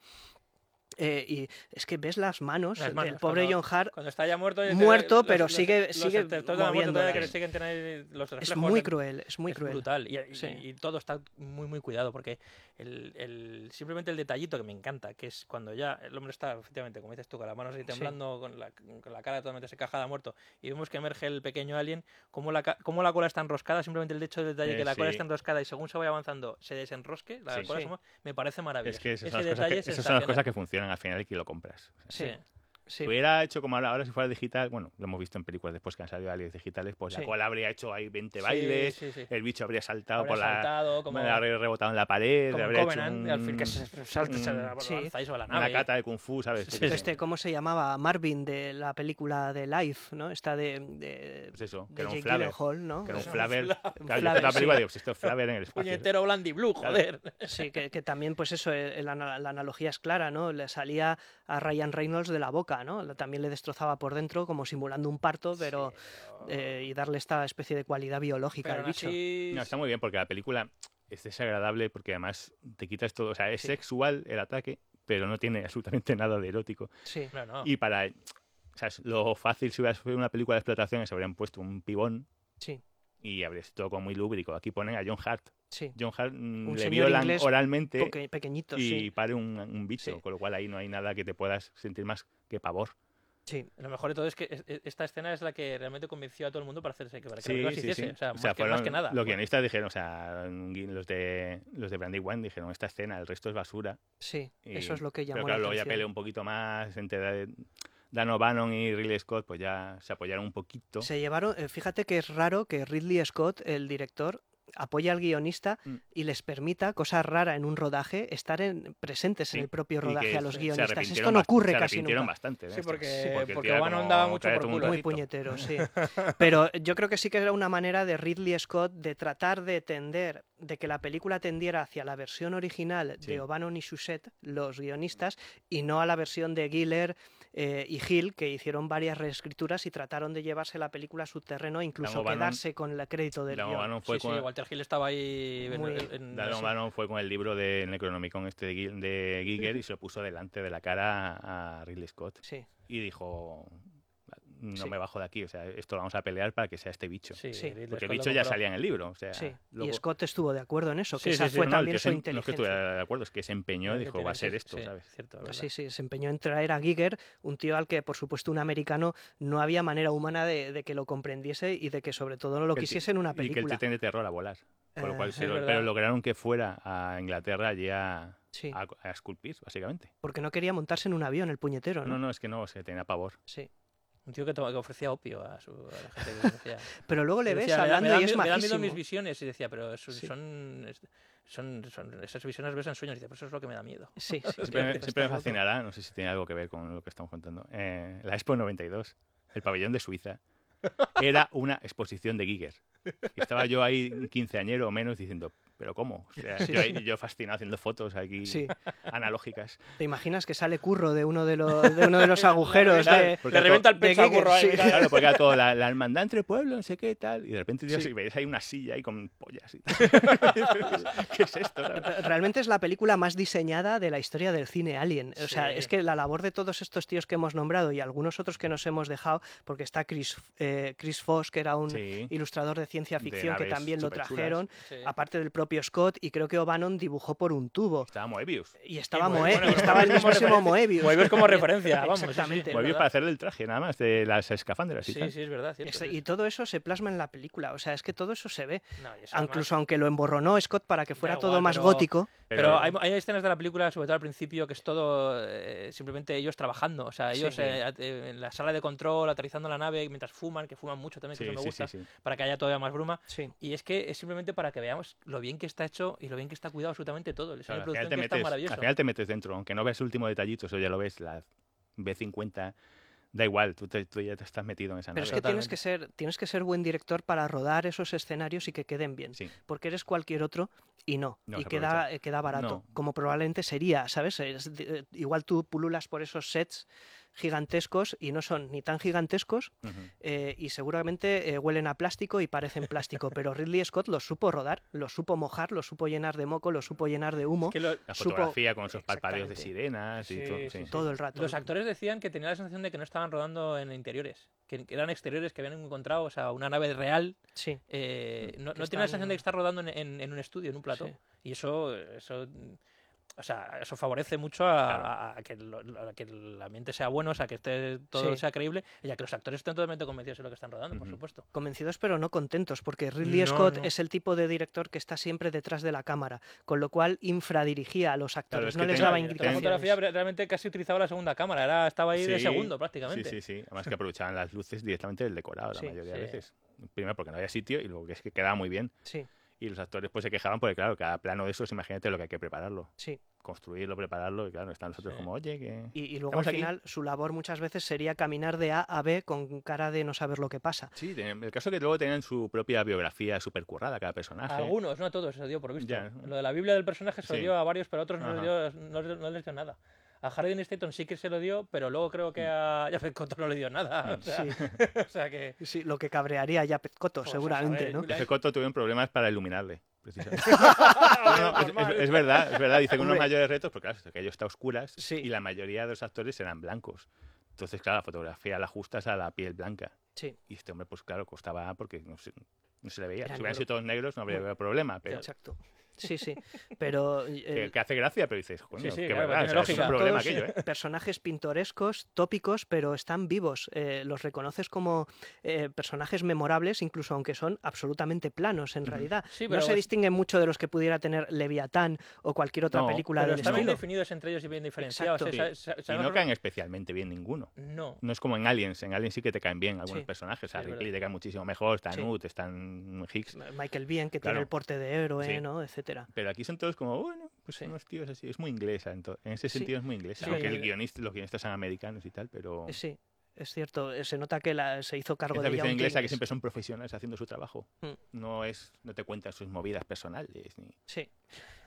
Eh, y es que ves las manos Las del manos, pobre cuando- John Hart. Cuando está ya muerto. y- Muerto, los- pero los- sigue- los sigue efectos de la muerte todavía que le moviéndolas. siguen tener los Es reflejos muy de- cruel, es muy es cruel. brutal y, y- Sí. y todo está muy muy cuidado porque el, el- simplemente el detallito que me encanta, que es cuando ya el hombre está efectivamente, como dices tú, con las manos ahí temblando, con, la, con la cara totalmente secajada, muerto, y vemos que emerge el pequeño alien, como la, ca- cómo la cola está enroscada, simplemente el hecho del detalle Eh, que la cola sí. está enroscada y según se vaya avanzando se desenrosque, la Sí. cola Sí. se mueve, me parece maravilloso. Es que esas Ese son, las cosas detalle que, es esas son las cosas sensacional. que funcionan al final y que lo compras. Sí, Sí. sí. Si hubiera hecho como ahora, ahora si fuera digital, bueno, lo hemos visto en películas después que han salido aliens digitales, pues Sí. la cola habría hecho ahí veinte Sí, bailes, sí, sí. el bicho habría saltado Habría por la... saltado, como, habría rebotado en la pared, como en habría hecho Covenant, un- al fin que se salta, se un- Sí. lanza ahí sobre la una nave. cata de Kung Fu, ¿sabes? Sí, Yo qué sé. Este, ¿cómo se llamaba? Marvin, de la película de Life, ¿no? Esta de, de, Pues eso, que de era un Jake Flaver. Gyllenhaal, ¿no? Que era un Eso, un Flaver. Flaver. Claro, yo Flaver, la película sí. digo, pues esto es Flaver en el espacio. Puñetero Blandy Blue, Claro. joder. Sí, que, que también, pues eso, eh, la, la analogía es clara, ¿no? Le salía a Ryan Reynolds de la boca, ¿no? También le destrozaba por dentro, como simulando un parto, pero eh, y darle esta especie de cualidad biológica Pero al aún bicho. así- No, está muy bien porque la película es desagradable porque además te quitas todo, o sea, es Sí. sexual el ataque, pero no tiene absolutamente nada de erótico. Sí, No, no. Y para, o sea, es lo fácil si hubiera sido una película de explotación, se habrían puesto un pibón sí, y habría sido todo como muy lúbrico. Aquí ponen a John Hart. sí. John Hart mm, Un le señor violan inglés oralmente Poque- pequeñito, y sí. pare un, un bicho, Sí. con lo cual ahí no hay nada que te puedas sentir más que pavor. Sí, Lo mejor de todo es que es- es- esta escena es la que realmente convenció a todo el mundo para hacerse que para que la Sí, película se sí, hiciese. sí. O sea, O más, sea, que, más fueron que nada. los Bueno, guionistas dijeron, o sea, los de los de Brandy One dijeron, esta escena, el resto es basura. sí, Y- eso es lo que llamó Pero claro, la luego ya atención. peleó un poquito más entre Da- Dan O'Bannon y Ridley Scott, pues ya se apoyaron un poquito. Se llevaron, eh, fíjate que es raro que Ridley Scott, el director, apoye al guionista Mm. y les permita, cosa rara en un rodaje, estar en, presentes Sí, en el propio y rodaje que a los se guionistas. Esto arrepintieron no bast- ocurre se casi arrepintieron nunca. bastante. de Sí, esto. porque- el porque tío era O'Bannon como, daba mucho "Cállate por un culo". Muy ratito". puñetero, sí. Pero yo creo que sí que era una manera de Ridley Scott de tratar de tender, de que la película tendiera hacia la versión original Sí. de O'Bannon y Shusett, los guionistas, y no a la versión de Giller eh, y Hill, que hicieron varias reescrituras y trataron de llevarse la película a su terreno, incluso Dan O'Bannon- quedarse con el crédito del Dan guion. O'Bannon fue Sí, sí, con, Walter Hill estaba ahí en- Muy- en- Dan sí. O'Bannon fue con el libro de Necronomicon este de, Gui- de Giger y se lo puso delante de la cara a Ridley Scott. Sí. Y dijo, no Sí. me bajo de aquí, o sea, esto lo vamos a pelear para que sea este bicho. Sí, Sí. Ridley Porque el Scott lo bicho ya compró. salía en el libro, o sea... Sí, luego- y Scott estuvo de acuerdo en eso, que Sí, esa sí, sí, fue no, el también tío su se- no es que inteligencia. estuviera de acuerdo, es que se empeñó y Hay que dijo, tener- va a ser sí, esto, sí, ¿sabes? cierto, es verdad. Sí, sí, se empeñó en traer a Giger, un tío al que, por supuesto, un americano no había manera humana de, de que lo comprendiese y de que, sobre todo, no lo Que el ti- quisiese en una Y que el película. tío tiene terror a volar. Por lo Eh, cual sí, se es lo- verdad. pero lograron que fuera a Inglaterra allí a, Sí, a, a esculpir, básicamente. porque no quería montarse en un avión, el puñetero, ¿no? No, no, es que no, se tenía pavor. Sí. Un tío que, to- que ofrecía opio a, su, a la gente que decía. Pero luego le Y ves decía, "Me da- hablando me da y es miedo- me da miedo majísimo. mis visiones", y decía, pero eso- Sí. son, es- son, son- esas visiones ves en sueños, y dice, pues eso es lo que me da miedo. Sí, sí, sí. Siempre, me- Está siempre me loco. fascinará, no sé si tiene algo que ver con lo que estamos contando. Eh, la Expo noventa y dos, el pabellón de Suiza, era una exposición de Giger. Y estaba yo ahí, un quinceañero o menos, diciendo, ¿pero cómo? O sea, Sí, yo, sí. ahí- yo fascinado haciendo fotos aquí Sí. analógicas. ¿Te imaginas que sale Curro de uno de los, de uno de los agujeros Claro, de... porque Le revienta el de pecho a Giger, Curro ahí, sí. claro. Claro, porque era todo la, la hermandad entre pueblos, no sé qué tal. Y de repente, tío, Sí. si veis ahí una silla ahí con pollas y tal. ¿Qué es esto? ¿sabes? Realmente es la película más diseñada de la historia del cine Alien. O sea, Sí. es que la labor de todos estos tíos que hemos nombrado y algunos otros que nos hemos dejado, porque está Chris, eh, Chris Foss, que era un Sí. ilustrador de ciencia De ficción, que naves también lo superchulas. trajeron, Sí. aparte del propio Scott, y creo que O'Bannon dibujó por un tubo. Estaba Moebius. Y estaba, muy Moe- bueno, y estaba el como mismísimo referencia. Moebius. Moebius como referencia, vamos. sí, sí, Exactamente. es Moebius verdad. para hacerle el traje, nada más, de las escafandras y Sí, tal. sí, es verdad. Cierto, Este- sí, y sí. todo eso se plasma en la película. O sea, es que todo eso se ve. No, y eso además- Incluso aunque lo emborronó Scott para que fuera Da todo igual, más pero- gótico. Pero hay, hay escenas de la película, sobre todo al principio, que es todo eh, simplemente ellos trabajando. O sea, ellos Sí. eh, at- eh, en la sala de control, aterrizando la nave, mientras fuman, que fuman mucho también, que Sí, eso me sí, gusta, sí, sí. para que haya todavía más bruma. Sí. Y es que es simplemente para que veamos lo bien que está hecho y lo bien que está cuidado absolutamente todo. El diseño Claro, de al, final producción te que está metes, maravilloso. al final te metes dentro, aunque no ves el último detallito, eso ya lo ves, la B cincuenta, da igual, tú, te- tú ya te estás metido en esa Pero es nave. que tienes que ser, tienes que ser buen director para rodar esos escenarios y que queden bien. Sí. Porque eres cualquier otro y no. No y se queda, aprovecha. eh, queda barato. No. Como probablemente sería, ¿sabes? Es de- eh, igual tú pululas por esos sets gigantescos y no son ni tan gigantescos Ujú. eh, y seguramente eh, huelen a plástico y parecen plástico. Pero Ridley Scott los supo rodar, los supo mojar, los supo llenar de moco, los supo llenar de humo. Es que lo- La supo- fotografía con esos parpadeos de Exactamente. sirenas y Sí, todo. sí, sí. sí. todo el rato. Los actores decían que tenían la sensación de que no estaban rodando en interiores, que, que eran exteriores que habían encontrado, o sea, una nave real. Sí. eh, no Que no tienen la están- sensación de que está rodando en, en- en un estudio, en un plató. Sí. Y eso, eso, o sea, eso favorece mucho a, Claro. a- a que lo- a que el ambiente sea bueno, o sea, que esté todo Sí. sea creíble y a que los actores estén totalmente convencidos de lo que están rodando, por Ujú. supuesto. Convencidos pero no contentos, porque Ridley No, Scott no. es el tipo de director que está siempre detrás de la cámara, con lo cual infradirigía a los actores, es no que les tenga- daba tenga- La indicaciones. fotografía realmente casi utilizaba la segunda cámara, era, estaba ahí de Sí, segundo prácticamente. Sí, sí, sí. Además que aprovechaban las luces directamente del decorado Sí, la mayoría sí. de veces. Primero porque no había sitio y luego que es que quedaba muy bien. Sí, Y los actores pues se quejaban porque, claro, cada plano de esos, imagínate lo que hay que prepararlo. sí. Construirlo, prepararlo, y claro, están los otros Sí. como, oye, que... Y, y luego Estamos al aquí. final su labor muchas veces sería caminar de A a B con cara de no saber lo que pasa. Sí, tienen- el caso es que luego tenían su propia biografía súper currada cada personaje. A algunos, no a todos, se lo dio por visto. Ya. Lo de la Biblia del personaje se lo Sí. dio a varios, pero a otros no, les Ajá. dio, no, les- no les dio nada. A Harry Dean Stanton sí que se lo dio, pero luego creo que a Japhet Kotto no le dio nada. O sea, Sí, o sea que... sí, lo que cabrearía a Japhet Kotto, Pues, a seguramente, saber, ¿no? Mira, Ese Coto tuvieron problemas para iluminarle, precisamente. No, no, es, es- es verdad, es verdad. Dice que uno de los Hombre. mayores retos, porque claro, aquello está a oscuras Sí. y la mayoría de los actores eran blancos. Entonces, claro, la fotografía la ajustas a la piel blanca. Sí, Y este hombre, pues claro, costaba porque no se, no se le veía. Era Si hubieran negro. sido todos negros no habría habido problema, pero exacto. Sí, sí. Pero eh, que, que hace gracia, pero dices, coño, Sí, sí, que claro, verdad, tiene o sea, es lógica. un problema todos aquello, ¿eh? personajes pintorescos, tópicos, pero están vivos. Eh, los reconoces como eh, personajes memorables, incluso aunque son absolutamente planos en Ujú. realidad. Sí, No pero se es- distinguen mucho de los que pudiera tener Leviatán o cualquier otra No, película Pero del están bien estilo. definidos entre ellos y bien diferenciados. Exacto. ¿eh? Sa- sa- Y sabemos no lo- caen especialmente bien ninguno. No. No es como en Aliens. En Aliens sí que te caen bien algunos Sí. personajes. Sí, A es Ripley verdad. te cae muchísimo mejor. Está Sí. Newt, están Hicks. Michael Biehn, que Claro. tiene el porte de héroe, Sí. ¿no? Etcétera. Pero aquí son todos como, bueno, pues Sí. unos tíos así. Es muy inglesa. ento- En ese Sí. sentido es muy inglesa. Sí. Aunque el guionista, los guionistas son americanos y tal, pero... Eh, Sí, es cierto. eh, Se nota que la- se hizo cargo Es de la ella visión un inglesa que inglés. siempre son profesionales haciendo su trabajo. Mm. No es no te cuentan sus movidas personales. Ni... Sí.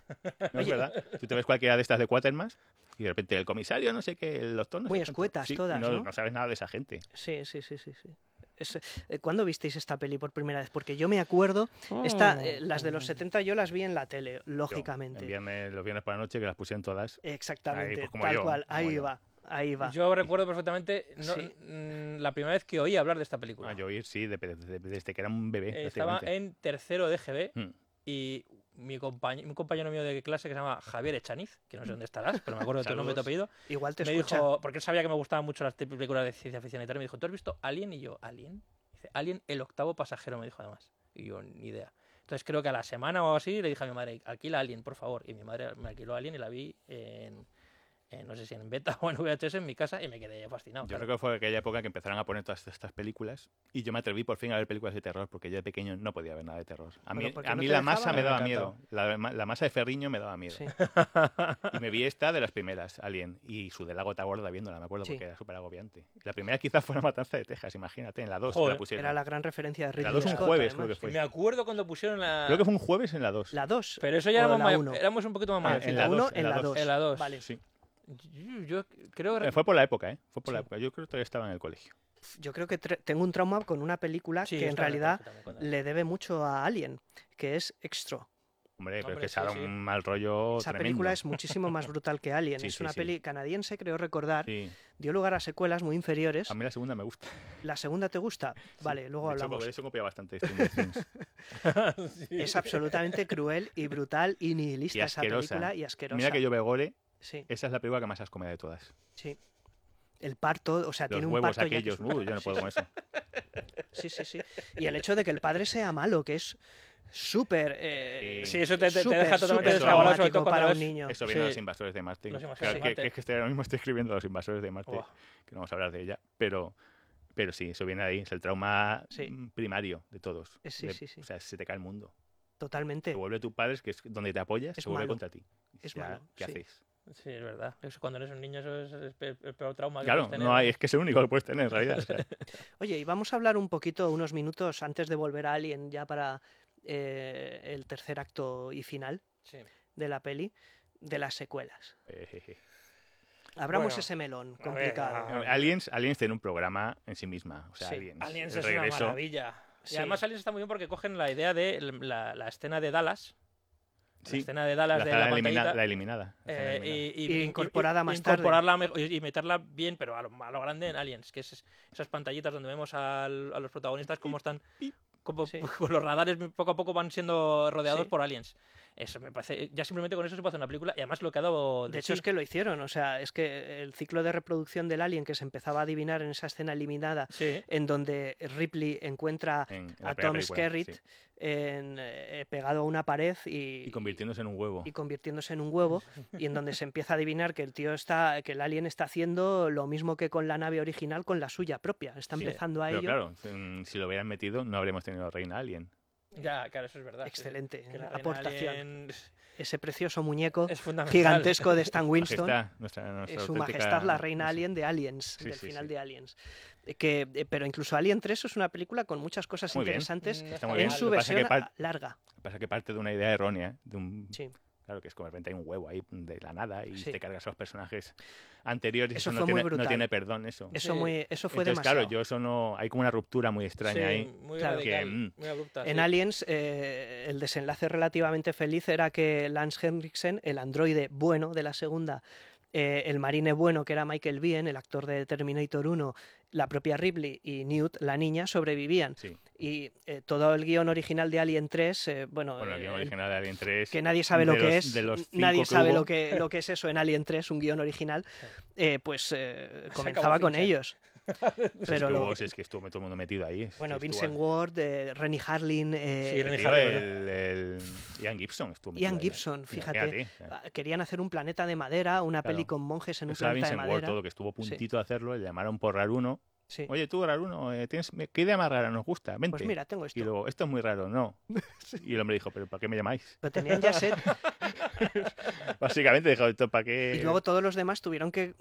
No es verdad. Tú te ves cualquiera de estas de Quatermass y de repente el comisario, no sé qué, el doctor... No Muy sé cuánto. escuetas Sí, todas, no, ¿no? no sabes nada de esa gente. Sí, sí, sí, sí. sí. Es, eh, ¿Cuándo visteis esta peli por primera vez? Porque yo me acuerdo, esta, eh, las de los setenta yo las vi en la tele, Yo, lógicamente. en viernes, los viernes por la noche que las pusieron todas. Exactamente, Ahí, pues, como tal yo, cual, como ahí yo. va, ahí va. Yo recuerdo perfectamente no, Sí. mm, la primera vez que oí hablar de esta película. Ah, yo oír, sí, de- de- de- desde que era un bebé. Eh, Estaba prácticamente. en tercero de G B Mm. y mi compañ- un compañero mío de clase que se llama Javier Echaniz, que no sé dónde estarás, pero me acuerdo de tu nombre y tu Saludos. apellido, Igual te me escucha. dijo, porque él sabía que me gustaban mucho las películas de ciencia ficción y tal, y me dijo, ¿tú has visto Alien? Y yo, ¿Alien? Dice, Alien, el octavo pasajero, me dijo además. Y yo, ni idea. Entonces creo que a la semana o así le dije a mi madre, alquila Alien, por favor. Y mi madre me alquiló Alien y la vi en, en, no sé si en beta o en V H S en mi casa y me quedé fascinado. Yo claro. creo que fue aquella época que empezaron a poner todas estas películas y yo me atreví por fin a ver películas de terror porque yo de pequeño no podía ver nada de terror. A Pero mí, ¿por qué a no mí te la dejaban? masa me Me daba encantó. miedo. La, ma- la masa de Ferriño me daba miedo. Sí. Y me vi esta de las primeras, Alien, y su de la gota gorda viéndola, me acuerdo, Sí. porque era súper agobiante. La primera quizás fue La Matanza de Texas, imagínate, en la dos que Joder, la pusieron. Era la gran referencia de En la Ridley dos un Scott, jueves además. creo que fue. Me acuerdo cuando pusieron la... Creo que fue un jueves en la dos. La dos. Pero eso ya o éramos, la mayor- uno. éramos un poquito más Ah, mayores. en la la uno, dos, en en la la dos. dos. En la dos. Vale. Sí. Yo, yo creo Eh, Fue por la época, ¿eh? Fue por la Sí. época. Yo creo que todavía estaba en el colegio. Yo creo que tre- tengo un trauma con una película Sí, que en está bien, realidad está bien, está bien. le debe mucho a Alien, que es Extra. Hombre, pero Hombre, es que sí, se sí. un mal rollo Esa tremendo. película es muchísimo más brutal que Alien. Sí, es sí, una sí. peli canadiense, creo recordar. Sí. Dio lugar a secuelas muy inferiores. A mí la segunda me gusta. ¿La segunda te gusta? Vale, luego de hecho, hablamos. por eso copia bastante Stranger Things. Sí. Es absolutamente cruel y brutal y nihilista Y esa asquerosa. película y asquerosa. Mira que yo veo Gore, Sí, esa es la película que más asco me da de todas. sí. El parto, o sea, Los tiene un huevos parto ya que aquellos, es una- uh, yo no puedo con eso. Sí, sí, sí. Y el hecho de que el padre sea malo, que es súper... eh, Sí. Sí, eso te, te- te súper, deja totalmente súper descabalado, sobre traumático todo cuando para un ves- niño. Eso viene de Sí. los invasores de Marte. Los invasores Claro, de que, Marte. que es que este- ahora mismo estoy escribiendo Los invasores de Marte, Buah. que no vamos a hablar de ella, pero, pero sí, eso viene de ahí, es el trauma Sí. mm, primario de todos. Eh, sí, De- sí, sí. O sea, se te cae el mundo. Totalmente. Se vuelve tu padre, que es donde te apoyas, Es se vuelve malo. contra ti. Es Ya, malo, ¿qué sí. hacéis? Sí, es verdad. Eso, cuando eres un niño eso es el pe- el peor trauma que Claro, puedes tener. no hay, es que es el único que puedes tener en realidad. o sea. Oye, y vamos a hablar un poquito, unos minutos antes de volver a Alien, ya para eh, el tercer acto y final Sí. de la peli, de las secuelas. Eh, jeje. Abramos Bueno, ese melón a ver, complicado. a- Aliens, Aliens tiene un programa en sí misma. O sea, Sí. Aliens. Aliens el es una regreso. maravilla. Y Sí. además Aliens está muy bien porque cogen la idea de la, la escena de Dallas. La Sí, escena de Dallas la, de escena la elimina- pantallita. la eliminada. la escena eh, eliminada. y, Y incorporada más tarde. incorporarla me- y, y meterla bien, pero a lo, a lo grande en Aliens, que es esas pantallitas donde vemos al- a los protagonistas cómo están, cómo Sí. con los radares poco a poco van siendo rodeados Sí. por aliens. Eso me parece, ya simplemente con eso se puede hacer una película y además lo que ha dado De hecho, es que lo hicieron. O sea, es que el ciclo de reproducción del Alien que se empezaba a adivinar en esa escena eliminada, sí. en donde Ripley encuentra En- en la a primera Tom película, Skerritt sí. en, eh, pegado a una pared y, Y convirtiéndose en un huevo. y convirtiéndose en un huevo, y en donde se empieza a adivinar que el tío está, que el alien está haciendo lo mismo que con la nave original, con la suya propia. Está Sí, empezando a Pero ello. claro, mm, si lo hubieran metido, no habríamos tenido Reina Alien. Ya, claro, eso es verdad. sí. Excelente Que la reina aportación. alien Ese precioso muñeco es fundamental. gigantesco de Stan Winston. Majestad, nuestra, nuestra Es su auténtica- majestad la reina sí. alien de Aliens, Sí, del sí, final sí. de Aliens. Eh, Que, eh, pero incluso Alien tres es una película con muchas cosas Muy bien. interesantes Mm, Está muy en bien. su Lo que pasa es versión que par- a- larga. Pasa que parte de una idea errónea, ¿eh? de un, Sí. claro, que es como de repente hay un huevo ahí de la nada y Sí. te cargas a los personajes anteriores. Eso Eso, fue no, muy tiene, brutal. no tiene perdón, eso. Eso, Sí. muy, eso fue Entonces, demasiado. claro, yo eso no... Hay como una ruptura muy extraña Sí, ahí. muy Claro. radical, Que, mm, muy abrupta. En sí. Aliens, eh, el desenlace relativamente feliz era que Lance Henriksen, el androide bueno de la segunda, eh, el marine bueno que era Michael Biehn, el actor de Terminator uno, la propia Ripley y Newt, la niña, sobrevivían. Sí. Y eh, todo el guión original de Alien tres, eh, bueno, Bueno, el guión eh, original de Alien tres... que nadie sabe lo de que los- es, de los cinco nadie que sabe hubo, lo que, lo que es eso en Alien tres, un guión original, eh, pues eh, comenzaba acabó con Fincher. ellos. pues Pero es, que lo- hubo- si es que estuvo todo el mundo metido ahí. es bueno, que estuvo- Vincent Ward, eh, Rennie Harlin, eh, Sí, Rennie Tío, Harlin, el, el Ian Gibson estuvo metido Ian ahí. Gibson, fíjate. Imagínate, o sea, ah, querían hacer un planeta de madera, una Claro. peli con monjes en un eso era planeta de Vincent Ward, madera. todo, que estuvo a puntito de hacerlo, le llamaron por Raruno. Sí. Oye, tú, Raruno, eh, ¿tienes... ¿qué idea más rara nos gusta? Vente. Pues mira, tengo esto. Y luego, esto es muy raro, no. Y el hombre dijo, ¿pero para qué me llamáis? Lo tenían ya set Básicamente dijo, ¿esto para qué? y luego todos los demás tuvieron que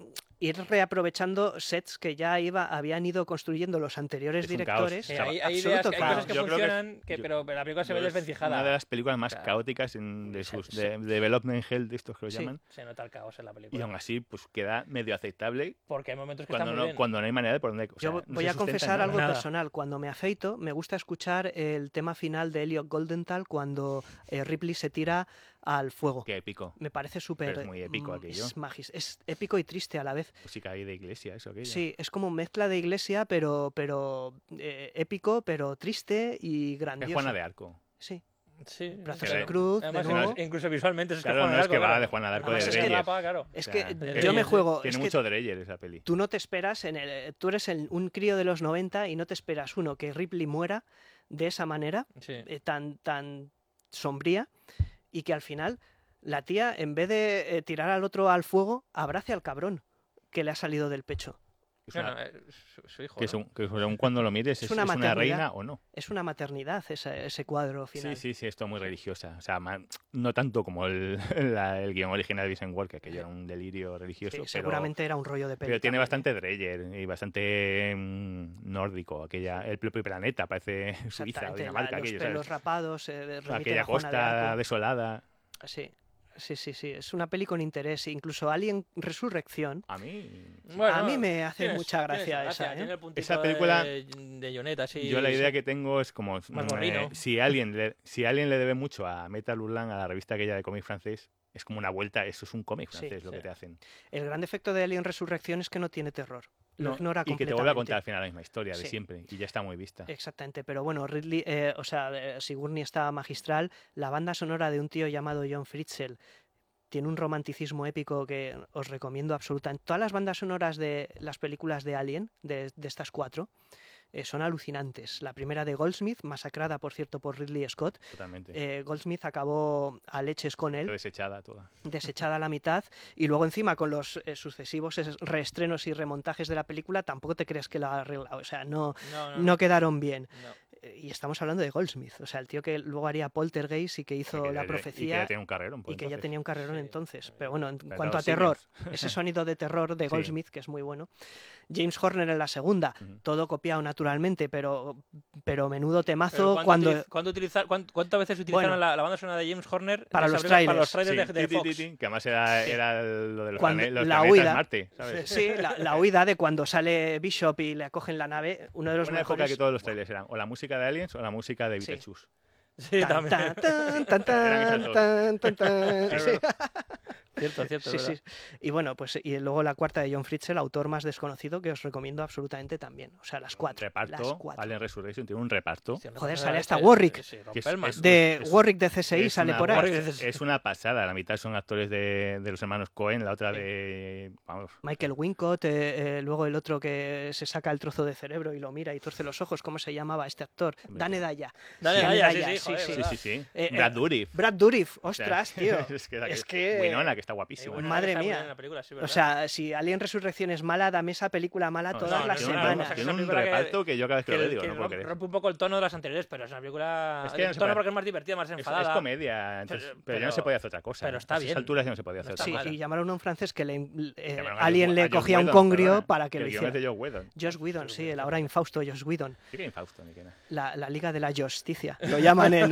ir reaprovechando sets que ya iba, habían ido construyendo los anteriores Es un directores. caos. Sí, O sea, hay, hay absoluto ideas, hay caos. cosas que Yo creo que- funcionan, que, yo- pero la película se ve Es desvencijada. una de las películas más Claro. caóticas en- de, Se- sus, se- de, de Development Hell, de estos que lo Sí. llaman. Se nota el caos en la Y película. aún así, pues queda medio aceptable Porque hay momentos que cuando están muy no, bien. cuando no hay manera de poner. O sea, Yo no voy se a sustenta en confesar nada. algo Nada. personal. Cuando me afeito, me gusta escuchar el tema final de Elliot Goldenthal cuando eh, Ripley se tira al fuego. Qué épico. Me parece súper... Pero es muy épico mm, aquello. Es, magis- es épico y triste a la vez. Música ahí de iglesia, eso, aquello. Sí, es como mezcla de iglesia, pero, pero eh, épico, pero triste y Es grandioso. Juana de Arco. Sí, Sí, brazos Que en de- cruz, de Además, nuevo. incluso, incluso visualmente es que Claro, Juana no de es que Arco, va claro. de Juana de Arco Además, de es que Dreyer. mapa, claro. Es O que sea, yo Dreyer, me sí. juego... Tiene es que mucho Dreyer esa peli. tú no te esperas, en el, tú eres el- un crío de los noventa y no te esperas, uno, que Ripley muera de esa manera, Sí. eh, tan, tan sombría, y que al final la tía, en vez de eh, tirar al otro al fuego, abrace al cabrón que le ha salido del pecho. Es No, una- no, eh, su, su hijo. que, ¿no? según, que según cuando lo mires, Es es, una es una maternidad. reina o no. Es una maternidad ese, ese cuadro final. Sí, sí, sí, esto muy religiosa. O sea, ma- no tanto como el, la- el guión original de Vincent Walker, que era un delirio religioso. Sí, pero, seguramente era un rollo de peli. pero tiene también, ¿eh? bastante Dreyer y bastante mm, nórdico. Aquella, el propio planeta parece Suiza o Exactamente, Dinamarca. la- los aquello, pelos ¿sabes? rapados, eh, remiten Aquella a Juana de costa Arco. desolada. Sí, sí, sí, sí. Es una peli con interés. Incluso Alien Resurrección. A mí. Bueno, a mí me hace tiene- mucha tiene gracia su esa, ¿eh? Tiene el puntito Esa película- de, de Jonette, así. Yo la idea sí. que tengo es como Más mm, gorrino. eh, si alguien le, si alguien le debe mucho a Metal Hurlan, a la revista aquella de cómic francés, es como una vuelta, eso es un cómic Sí, francés lo sí. que te hacen. El gran defecto de Alien Resurrección es que no tiene terror. Lo No, ignora y que te completamente. vuelve a contar al final la misma historia de Sí. siempre y ya está muy vista. Exactamente, pero bueno, Ridley, eh, o sea, eh, Sigourney está magistral. La banda sonora de un tío llamado John Fritzell tiene un romanticismo épico que os recomiendo absolutamente. Todas las bandas sonoras de las películas de Alien, de, de estas cuatro, eh, son alucinantes. La primera de Goldsmith, masacrada, por cierto, por Ridley Scott. Totalmente. Eh, Goldsmith acabó a leches con él, Desechada toda. desechada a la mitad, y luego encima con los eh, sucesivos es- reestrenos y remontajes de la película, tampoco te crees que lo ha arreglado. O sea, no, No, no, no quedaron bien. no. Eh, Y estamos hablando de Goldsmith, o sea, el tío que luego haría Poltergeist y que hizo Y que la ya- Y que profecía ya tiene un carrerón. por y que ya entonces. tenía un carrerón Sí. entonces. Pero bueno, en Pero cuanto a Siemens. terror, ese sonido de terror de Sí. Goldsmith, que es muy bueno. James Horner en la segunda, Ujú. todo copiado naturalmente, pero, pero menudo Pero temazo ¿cuánto cuando... utiliz- ¿cuándo utilizar, cuán- ¿Cuántas veces utilizaron Bueno. la, la banda sonora de James Horner Para en los esa película? Para trailers. los trailers Sí, de, de ti, ti, Fox? ti, ti, que además era, Sí. era lo de los, Cuando- plane- los la planetas huida. Marte, ¿sabes? Sí, la, la huida de cuando sale Bishop y le acogen la nave, uno de los Una época mejores... que todos los trailers eran o la música de Aliens o la música de Sí. Beetlejuice. Sí, Tan, también. tan, tan, tan, Eran esas tan, dos. tan, tan, tan. Sí, Sí. Cierto, cierto. Sí, es sí. verdad. Y bueno, pues y luego la cuarta de John Fritzell, autor más desconocido, que os recomiendo absolutamente también. O sea, las cuatro. Reparto, las cuatro. Alien Resurrection tiene un reparto. Sí, Joder, no, sale no, hasta es- Warwick. sí, rompe Que es- el man. es- De es- Warwick de C S I es sale una por ahí. Warwick Es, es una pasada. La mitad son actores de, de los hermanos Cohen, la otra Sí. de. Vamos. Michael Wincott, eh, eh, luego el otro que se saca el trozo de cerebro y lo mira y torce los ojos. ¿Cómo se llamaba este actor? Dane Daya. Dale, Dane dale, sí, Daya, sí, sí, joder, sí. Sí, ¿verdad? sí, sí. Eh, Brad eh, Dourif. Brad Dourif, O sea, ostras, tío. es que, Es que- Winona, que está Eh, guapísima. bueno, Madre está muy mía. bien en la película, sí, O ¿verdad? sea, si Alien Resurrección es mala, dame esa película mala No, todas no, las tiene una- semanas. que Tiene esa un película que- reparto que yo cada vez que, que, lo veo digo, que no puedo rompe, creer. rompe un poco el tono de las anteriores, pero es una película Es que del no se tono puede- porque es más divertida, más Es, enfadada. es comedia, entonces- Pero- pero, ya no se pero- podía hacer otra cosa. pero está A esas bien. alturas ya no se podía hacer No otra está Sí, cosa. mal. y llamaron a un francés que le, eh, Llamaron a Alien Joss- le a Joss cogía un Whedon, congrio perdona, para que el lo guion es hiciera. de Joss Whedon. Joss Whedon, sí, el ahora infausto Joss Whedon. Sí que infausto, ni que nada. La, la Liga de la Justicia, lo llaman en,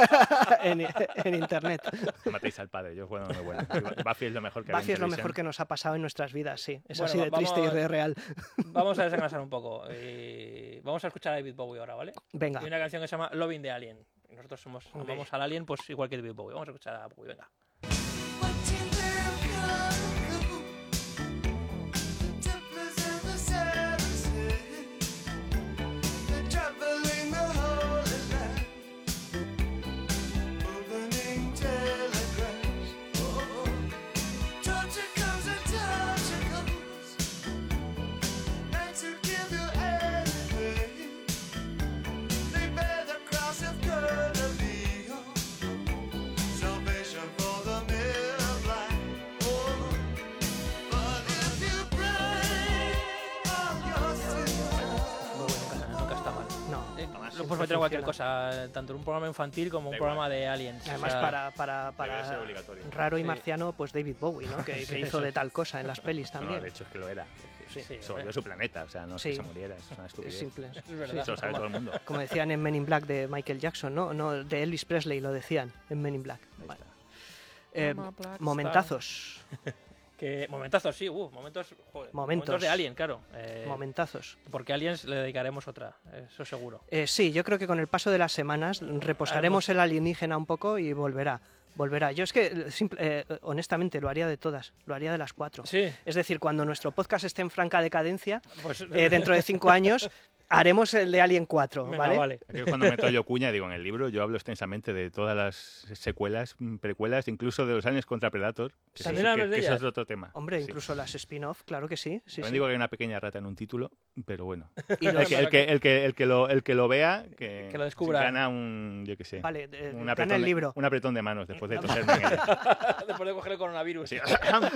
en, en internet. Matéis al padre, yo juego muy bueno. Buffy es lo mejor que había en Buffy es lo televisión. mejor que nos ha pasado en nuestras vidas, sí. Es Bueno, así de va- triste y vamos- de real. Vamos a desengrasar un poco. y vamos a escuchar a David Bowie ahora, ¿vale? Venga. Hay una canción que se llama Loving the Alien. Nosotros somos, Hombre. amamos al Alien, pues igual que David Bowie. Vamos a escuchar a Bowie, venga. Salvation for the middle line. Oh, puedes meter cualquier cosa, tanto en un programa infantil como un Da programa de aliens. Además, o sea, para, para, Debería ser para obligatorio. raro y Sí. marciano, pues David Bowie, ¿no? Que, que hizo de tal cosa en las pelis No, también. de hecho es que lo era. Sí. sí, Se volvió su planeta, o sea, no es Sí. que se muriera, es una Es estupidez. simple. es verdad. Eso lo sabe todo el mundo. Como decían en Men in Black de Michael Jackson, ¿no? No, de Elvis Presley lo decían en Men in Black. Ahí Vale. está. Eh, Mama Black momentazos. Que, momentazos, sí, uh, momentos, joder, Momentos. de Alien, claro. Eh, Momentazos. porque a Aliens le dedicaremos otra, eso seguro. Eh, sí, yo creo que con el paso de las semanas reposaremos el alienígena un poco y volverá. Volverá. Yo es que, eh, simple- eh, honestamente, lo haría de todas. Lo haría de las cuatro. Sí, Es decir, cuando nuestro podcast esté en franca decadencia, pues eh, dentro de cinco años, haremos el de Alien cuatro, venga, ¿vale? vale. Aquí es cuando meto yo cuña, digo, en el libro yo hablo extensamente de todas las secuelas, mm, precuelas, incluso de los Aliens contra Predator, que, ¿También eso, hablas que, de que eso ellas? es otro tema. Hombre, Sí. incluso las spin-off, claro que sí. sí, También sí. digo que hay una pequeña rata en un título, pero bueno. Y El los- que, el que, el que, el que, lo, el que lo vea, que, Que lo descubra. gana un, yo qué sé, Vale, eh, un, gana apretón el de, libro. un apretón de manos después de toserme en ella. Después de coger el coronavirus. Sí.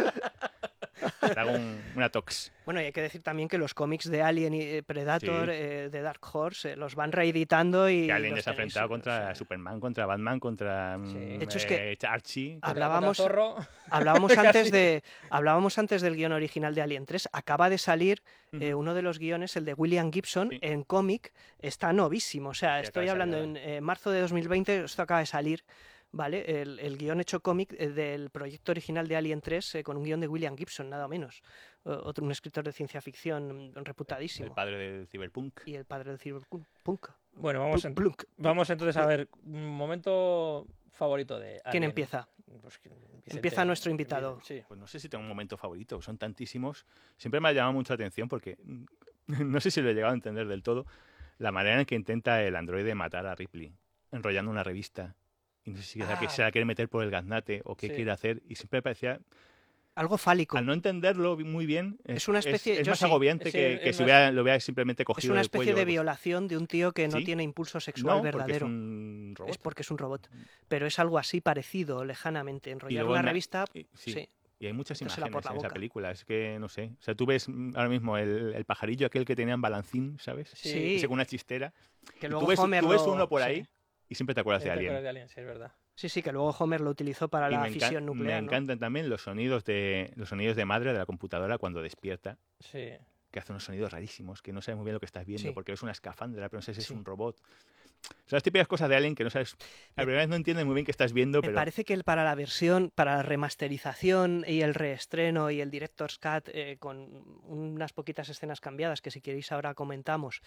Te hago un- una tox. Bueno, y hay que decir también que los cómics de Alien y eh, Predator, Sí. eh, de Dark Horse, eh, los van reeditando y... Que Alien los ya se ha tenéis, enfrentado eh, contra o sea, Superman, contra Batman, contra mm, Sí. De hecho, es que- eh, Archie. Ah, hablábamos- Zorro. Hablábamos Casi. antes de hablábamos antes del guión original de Alien tres. Acaba de salir eh, Ujú. uno de los guiones, el de William Gibson, Sí. en cómic. Está novísimo. O sea, Sí, acaba estoy de hablando salir en eh, marzo de dos mil veinte, esto acaba de salir. ¿Vale? El, el guión hecho cómic eh, del proyecto original de Alien tres eh, con un guión de William Gibson, nada menos. O- Otro, un escritor de ciencia ficción mm, El reputadísimo. padre del cyberpunk. Y el padre del cyberpunk. Bueno, vamos, en- Plunk. vamos entonces a ver un momento favorito de ¿Quién Alien. empieza? Pues que Vicente- Empieza nuestro invitado. Sí. Pues no sé si tengo un momento favorito, son tantísimos. Siempre me ha llamado mucho la atención porque mm, no sé si lo he llegado a entender del todo. La manera en que intenta el androide matar a Ripley, enrollando una revista. Y no sé si Ah. que se la quiere meter por el gaznate o qué Sí. quiere hacer. Y siempre me parecía, Algo fálico. al no entenderlo muy bien, Es una especie- es, yo más sí. agobiente Sí, que, es que si más- hubiera- lo hubiera simplemente Es cogido una del especie cuello de o algo. violación de un tío que no ¿Sí? tiene impulso sexual No, porque verdadero. es un robot. Es porque es un robot. Pero es algo así parecido, lejanamente. Enrollar luego una en la- revista. y- sí. Sí. Y hay muchas Métesela por imágenes la en esa boca. película, es que no sé. O sea, tú ves mm, ahora mismo el, el pajarillo aquel que tenía en balancín, ¿sabes? Sí. Ese con una chistera. Que Y luego tú ves, Homer tú ves lo- uno por sí. ahí y siempre te acuerdas de ¿Te Alien. acuerdas de Alien? Sí, es verdad. Sí, sí, que luego Homer lo utilizó para Y la me, encan- fisión me nuclear. ¿no? encantan también los sonidos de los sonidos de madre de la computadora cuando despierta, Sí. que hace unos sonidos rarísimos, que no sabes muy bien lo que estás viendo, Sí. porque es una escafandra, pero no sé si es Sí. un robot. O sea, las típicas cosas de Alien que no sabes, a la primera vez no entiendes muy bien qué estás viendo, Me pero parece que el- para la versión, para la remasterización y el reestreno y el Director's Cut, eh, con unas poquitas escenas cambiadas, que si queréis ahora comentamos,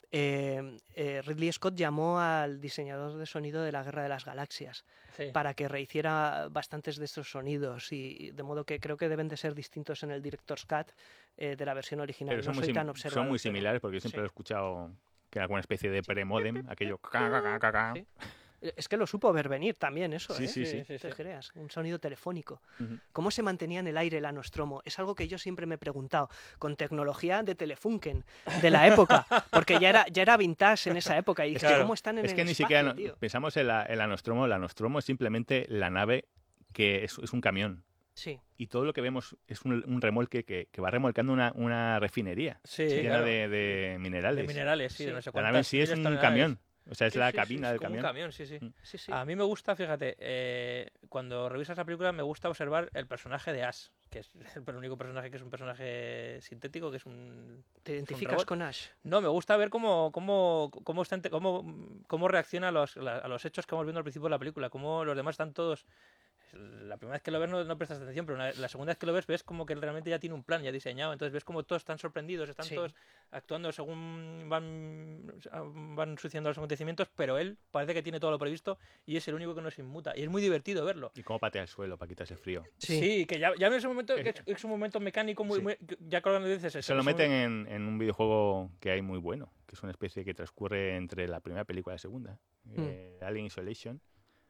eh, eh, Ridley Scott llamó al diseñador de sonido de la Guerra de las Galaxias Sí. para que rehiciera bastantes de estos sonidos, y y de modo que creo que deben de ser distintos en el Director's Cut eh, de la versión original. pero son, no muy, soy sim- tan son observador. muy pero- similares porque yo siempre sí. lo he escuchado que era como una especie de premodem, aquello. ca, ca, ca, ca, ca. Sí. Es que lo supo ver venir también eso, Sí, ¿eh? sí, Sí, sí. sí, No te sí. creas, un sonido telefónico. Ujú. ¿Cómo se mantenía en el aire la Nostromo? Es algo que yo siempre me he preguntado, con tecnología de Telefunken de la época, porque ya era, ya era vintage en esa época. Y dices, Claro. ¿cómo están en Es el que ni espacio, siquiera no- tío? pensamos en la, en la Nostromo. La Nostromo es simplemente la nave que es, es un camión. Sí, Y todo lo que vemos es un, un remolque que, que va remolcando una, una refinería Sí, llena claro. de, de minerales. De minerales, sí, Sí. de no sé La nave en cuántas sí es miles un toneladas. camión. O sea, es Sí, la sí, sí, cabina es del como camión. un camión, sí, sí. Mm. sí, sí. A mí me gusta, fíjate, eh, cuando revisas la película me gusta observar el personaje de Ash, que es el único personaje que es un personaje sintético, que es un... ¿Te identificas robot? con Ash? No, me gusta ver cómo, cómo, cómo, está ente- cómo, cómo reacciona a los, la- a los hechos que vamos viendo al principio de la película, cómo los demás están todos... La primera vez que lo ves no, no prestas atención, pero una- la segunda vez que lo ves ves como que él realmente ya tiene un plan ya diseñado, entonces ves como todos están sorprendidos, están Sí. todos actuando según van, van sucediendo los acontecimientos, pero él parece que tiene todo lo previsto y es el único que no se inmuta. Y es muy divertido verlo. Y cómo patea el suelo para quitarse el frío. Sí. Sí, que ya, ya en ese momento que es, es un momento mecánico muy, Sí. muy- ya cuando dices eso. Se lo es un- meten en, en un videojuego que hay muy bueno, que es una especie que transcurre entre la primera película y la segunda, Mm. eh, Alien Isolation.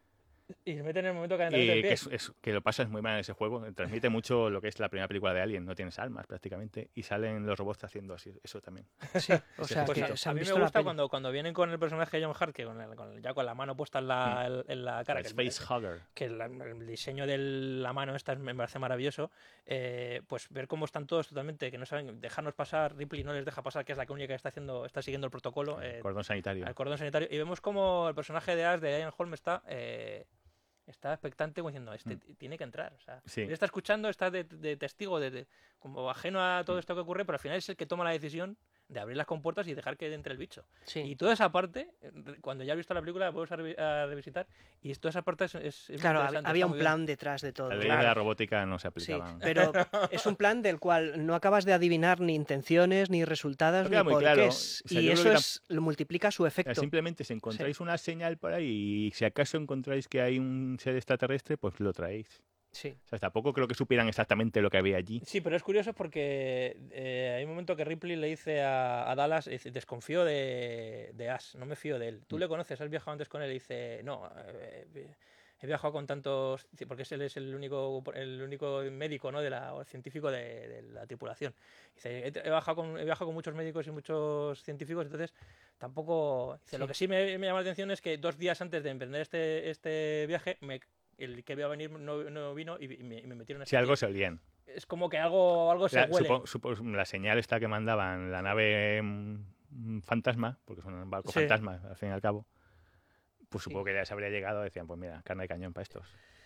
Y se mete en el momento que Y calentamiento del que, pie. es, es- que lo pasas muy mal en ese juego. Transmite mucho lo que es la primera película de Alien. No tienes almas prácticamente. Y salen los robots haciendo así, eso también. Sí, o Ese sea, es Pues que a, se a han mí me visto la gusta peli. cuando, cuando vienen con el personaje de John Hart, que con el- con el- ya con la mano puesta en la, el- en la cara, El que, Space Hugger. que la- el diseño de la mano esta es- me parece maravilloso, eh, pues ver cómo están todos totalmente, que no saben dejarnos pasar, Ripley no les deja pasar, que es la única que está haciendo, está siguiendo el protocolo, eh, Cordón sanitario. al cordón sanitario, y vemos como el personaje de Ash, de Ian Holm, está... eh, está expectante como diciendo, este Mm. t- tiene que entrar. O sea, Sí. él está escuchando, está de, de testigo, de, de- como ajeno a todo Mm. esto que ocurre, pero al final es el que toma la decisión de abrir las compuertas y dejar que entre el bicho. Sí. Y toda esa parte, eh, re- cuando ya has visto la película, la puedes a, revi- a revisitar, y toda esa parte es, es- es Claro, hab- interesante, había está un muy bien. plan detrás de todo. Las leyes Claro. de la robótica no se Sí, aplicaban. pero es un plan del cual no acabas de adivinar ni intenciones, ni resultados, No ni queda muy por claro. qué O es. sea, Y yo creo eso que tam- es, lo multiplica su O sea, efecto. simplemente si encontráis una señal por ahí y si acaso encontráis que hay un ser extraterrestre, pues lo traéis. Sí. O sea, tampoco creo que supieran exactamente lo que había allí. Sí, pero es curioso porque eh, hay un momento que Ripley le dice a, a Dallas, dice, desconfío de, de Ash, no me fío de él. ¿Tú Mm. le conoces? ¿Has viajado antes con él? Y dice, no, eh, he viajado con tantos, porque él es el único, el único médico, ¿no? de la, o científico de, de la tripulación. Dice, he, he viajado con, he viajado con muchos médicos y muchos científicos, entonces tampoco... Dice, Sí. lo que sí me, me llama la atención es que dos días antes de emprender este, este viaje, me, el que iba a venir no, no vino y, y me, y me metieron en Si algo se olían. Es como que algo, algo se La, huele. supo- supo- la señal esta que mandaban la nave mm, fantasma, porque son un barco Sí. fantasma al fin y al cabo, pues Sí. supongo que ya se habría llegado, decían, pues mira, carne de cañón para estos.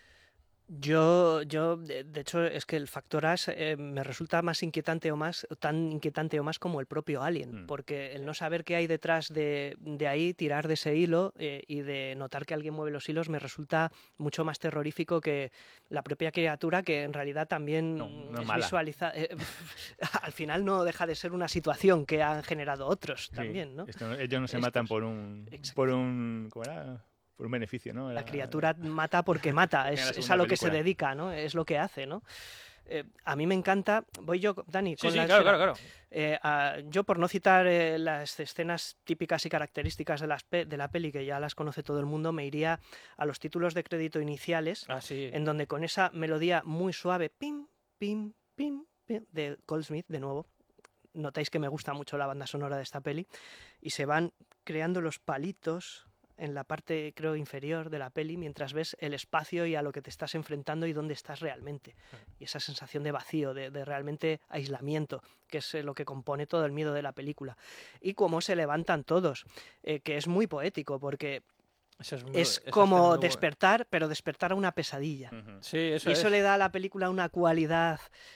Yo, yo, de de hecho, es que el factor Ash eh, me resulta más inquietante o más, tan inquietante o más como el propio Alien, Mm. porque el no saber qué hay detrás de, de ahí, tirar de ese hilo eh, y de notar que alguien mueve los hilos, me resulta mucho más terrorífico que la propia criatura, que en realidad también No, no es es mala. visualizada. eh, al final no deja de ser una situación que han generado otros Sí, también, ¿no? esto no- ellos no se Estos. matan por un, Exacto. por un, ¿cómo era? Por un beneficio, ¿no? La Era- criatura mata porque mata, En es, la es segunda a lo que se película. dedica, ¿no? Es lo que hace, ¿no? Eh, a mí me encanta, voy yo, Dani, Sí, con sí, la claro, escena. claro, claro. Eh, a- yo, por no citar eh, las escenas típicas y características de, las pe- de la peli, que ya las conoce todo el mundo, me iría a los títulos de crédito iniciales, Ah, sí. en donde con esa melodía muy suave, pim, pim, pim, pim, de Goldsmith, de nuevo, notáis que me gusta mucho la banda sonora de esta peli, y se van creando los palitos en la parte, creo, inferior de la peli, mientras ves el espacio y a lo que te estás enfrentando y dónde estás realmente. Y esa sensación de vacío, de, de realmente aislamiento, que es eh, lo que compone todo el miedo de la película. Y cómo se levantan todos, eh, que es muy poético, porque Eso es, muy- es esa escena como muy buena. despertar, pero despertar a una pesadilla. Ujú. Sí, eso Y eso es. le da a la película una cualidad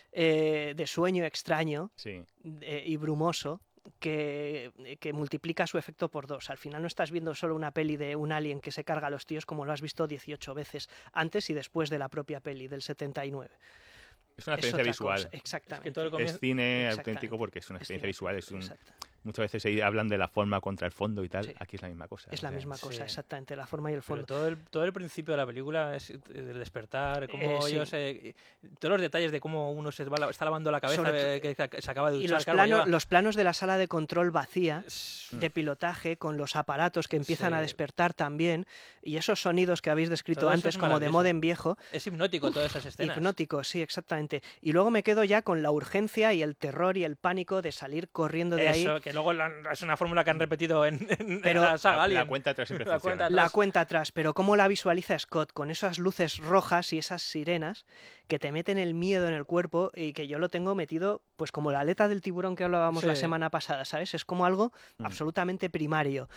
eh, de sueño extraño Sí. eh, y brumoso que, que multiplica su efecto por dos. Al final no estás viendo solo una peli de un alien que se carga a los tíos como lo has visto dieciocho veces antes y después de la propia peli del setenta y nueve. Es una Es experiencia otra visual. cosa, exactamente. Es que todo el Es comienzo- cine Exactamente. auténtico porque es una Es experiencia cine, visual. Es un, exacto. muchas veces se hablan de la forma contra el fondo y tal. Sí. Aquí es la misma cosa. Es o la sea, misma cosa, sí. exactamente, la forma y el Pero fondo. todo el, todo el principio de la película es el despertar, cómo Eh, sí. ellos, eh, todos los detalles de cómo uno se va la- está lavando la cabeza, Sobre eh, que, que se acaba de Y duchar. los, claro, plano- lleva- los planos de la sala de control vacía, Es- de pilotaje, con los aparatos que empiezan a Sí. despertar también, y esos sonidos que habéis descrito Todo eso antes es como de maravilloso. modem viejo, Es hipnótico todas esas escenas. hipnótico, sí, exactamente. Y luego me quedo ya con la urgencia y el terror y el pánico de salir corriendo de ahí. Eso, que luego la- es una fórmula que han repetido en, en- Pero- en la saga La, Alien. la cuenta atrás siempre La funciona. cuenta La atrás. cuenta atrás, pero cómo la visualiza Scott con esas luces rojas y esas sirenas que te meten el miedo en el cuerpo y que yo lo tengo metido, pues como la aleta del tiburón que hablábamos la Sí. semana pasada, ¿sabes? Es como algo Mm. absolutamente primario.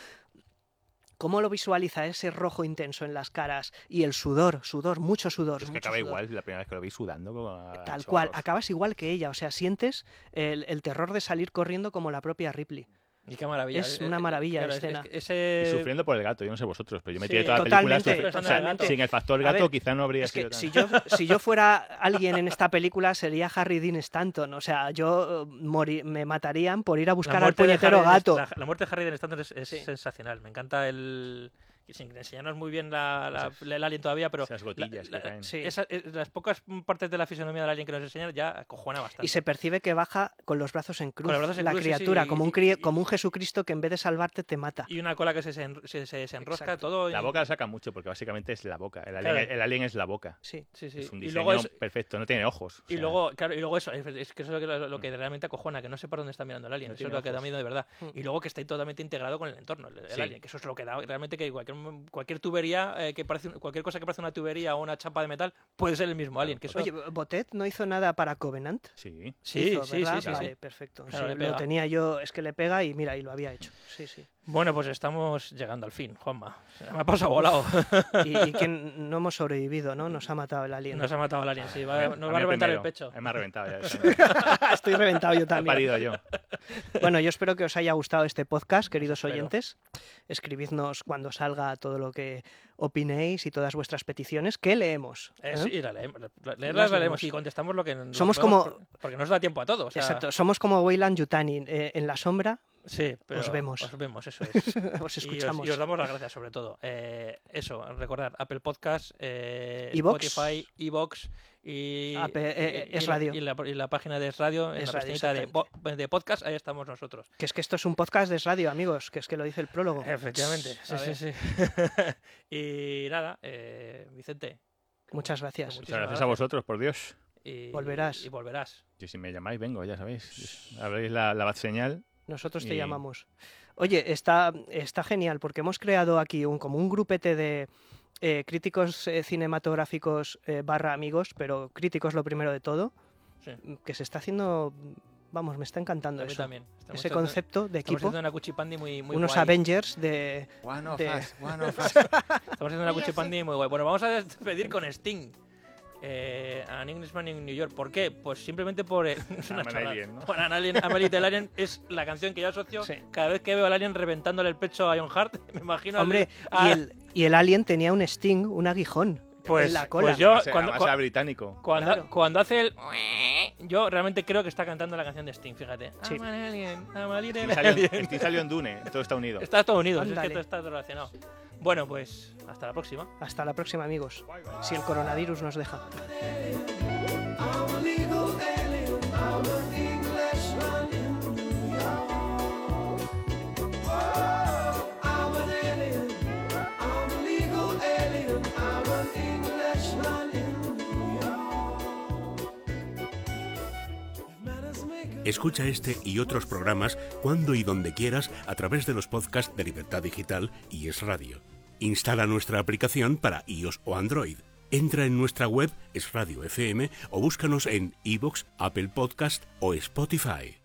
¿Cómo lo visualiza ese rojo intenso en las caras y el sudor, sudor, mucho sudor? Es que mucho acaba sudor. igual la primera vez que lo vi sudando. Como a Tal chorros. cual, acabas igual que ella, o sea, sientes el, el terror de salir corriendo como la propia Ripley. Y qué maravilla. Es Eh, una eh, maravilla de claro, es- escena. es que ese... Y sufriendo por el gato, yo no sé vosotros, pero yo me Sí, tiré toda la totalmente, película. sufri- o sea, totalmente. sin el factor A gato ver, quizá no habría Es que sido tan... si yo, si yo fuera alguien en esta película sería Harry Dean Stanton, o sea, yo eh, mori- me matarían por ir a La buscar al muerte de puñetero Harry Dean- gato. La, la muerte de Harry Dean Stanton es, es Sí. sensacional. Me encanta el sin enseñarnos muy bien la, la, Esas- el alien todavía, pero esas gotillas la- la- que caen. Sí. esa- eh, las pocas partes de la fisonomía del alien que nos enseñan ya acojona bastante. Y se percibe que baja con los brazos en cruz. Con los brazos en la cruz, sí, sí, criatura, y- como, un y- crie- y- como un Jesucristo que en vez de salvarte te mata. Y una cola que se, se, se, se desenrosca, Exacto. todo. La y- boca la saca mucho porque básicamente es la boca. El alien, Claro. el alien es la boca. Sí. Sí, sí. Es un y diseño luego es, perfecto, no tiene ojos. o Y sea, luego, claro, y luego eso, es, es que eso es lo que, lo que realmente acojona, que no sé por dónde está mirando el alien, No eso es tiene lo que da ojos. miedo de verdad. Mm. Y luego que está ahí totalmente integrado con el entorno, el, el Sí. alien, que eso es lo que da realmente que cualquier, cualquier tubería, eh, que parece, un- cualquier cosa que parece una tubería o una chapa de metal, puede ser el mismo alien. Que eso, Oye, ¿Botet no hizo nada para Covenant? Sí. sí, Hizo, sí, sí, ¿verdad? sí, Vale, sí. perfecto. Claro, Sí, le lo pega. tenía yo, es que le pega y mira, y lo había hecho. Sí, sí. Bueno, pues estamos llegando al fin, Juanma. Se me ha pasado volado. Y, y que no hemos sobrevivido, ¿no? Nos ha matado el alien. Nos ha matado el alien, sí. Va- A mí- nos a va a mí reventar primero. el pecho. A mí me ha reventado ya. Estoy reventado yo He también. parido yo. Bueno, yo espero que os haya gustado este podcast, queridos espero. oyentes. Escribidnos cuando salga todo lo que opinéis y todas vuestras peticiones, que leemos. Eh, ¿eh? sí, la leemos, la- Las leerlas la leemos leemos. y contestamos lo que lo Somos que podemos, como- por- porque no nos da tiempo a todo. O sea, Exacto, somos como Weyland Yutani, eh, en la sombra Sí, pero Os vemos. Os vemos, eso es. os Y os, escuchamos. y os damos las gracias sobre todo. Eh, eso, recordad, Apple Podcast, eh, iVoox. Spotify, Evox y, Ape- eh, y- Es y la- Radio. Y la, y la página de Es Radio, en Es la Radio, pestañita de, po- de podcast, ahí estamos nosotros. Que es que esto es un podcast de radio, amigos, que es que lo dice el prólogo. Efectivamente, sí, A sí, ver. sí. Y nada, eh, Vicente. Muchas gracias. Muchas muchísimas gracias a vosotros, por Dios. Y, Volverás. Y volverás. Yo si me llamáis vengo, ya sabéis. Habréis la, la señal. Nosotros te Y- llamamos. Oye, está, está genial porque hemos creado aquí un, como un grupete de eh, críticos eh, cinematográficos eh, barra amigos, pero críticos lo primero de todo, Sí. que se está haciendo, vamos, me está encantando A mí eso. también. Estamos Ese haciendo- concepto de Estamos equipo, haciendo una cuchipandi muy, muy unos guay. Avengers de... One of De- us, one of us. Estamos haciendo una cuchipandi muy guay. Bueno, vamos a despedir con Sting. Eh, An Englishman in New York. ¿Por qué? Pues simplemente por eh, es una An chorrada. Alien, ¿no? Por An Alien, Amelie del Alien es la canción que yo asocio Sí. cada vez que veo al alien reventándole el pecho a Ironheart. Me imagino al- Hombre, a- y el, y el alien tenía un sting, un aguijón pues, en la cola. pues yo Además, cuando, además era británico. cuando, Claro. cuando hace el yo realmente creo que está cantando la canción de Sting, fíjate. Sí. I'm an alien, I'm a little Steve salió, en- alien. Steve salió en Dune, todo está unido. Está todo unido, es que Ándale. todo está relacionado. Bueno, pues hasta la próxima. Hasta la próxima, amigos. Si el coronavirus nos deja. I'm a legal alien, I'm an Englishman in New York. Whoa, I'm an alien, I'm a legal alien, I'm an Englishman in New York. Manners make a Escucha este y otros programas cuando y donde quieras a través de los podcasts de Libertad Digital y Es Radio. Instala nuestra aplicación para iOS o Android. Entra en nuestra web Es Radio F M o búscanos en iVoox, Apple Podcast o Spotify.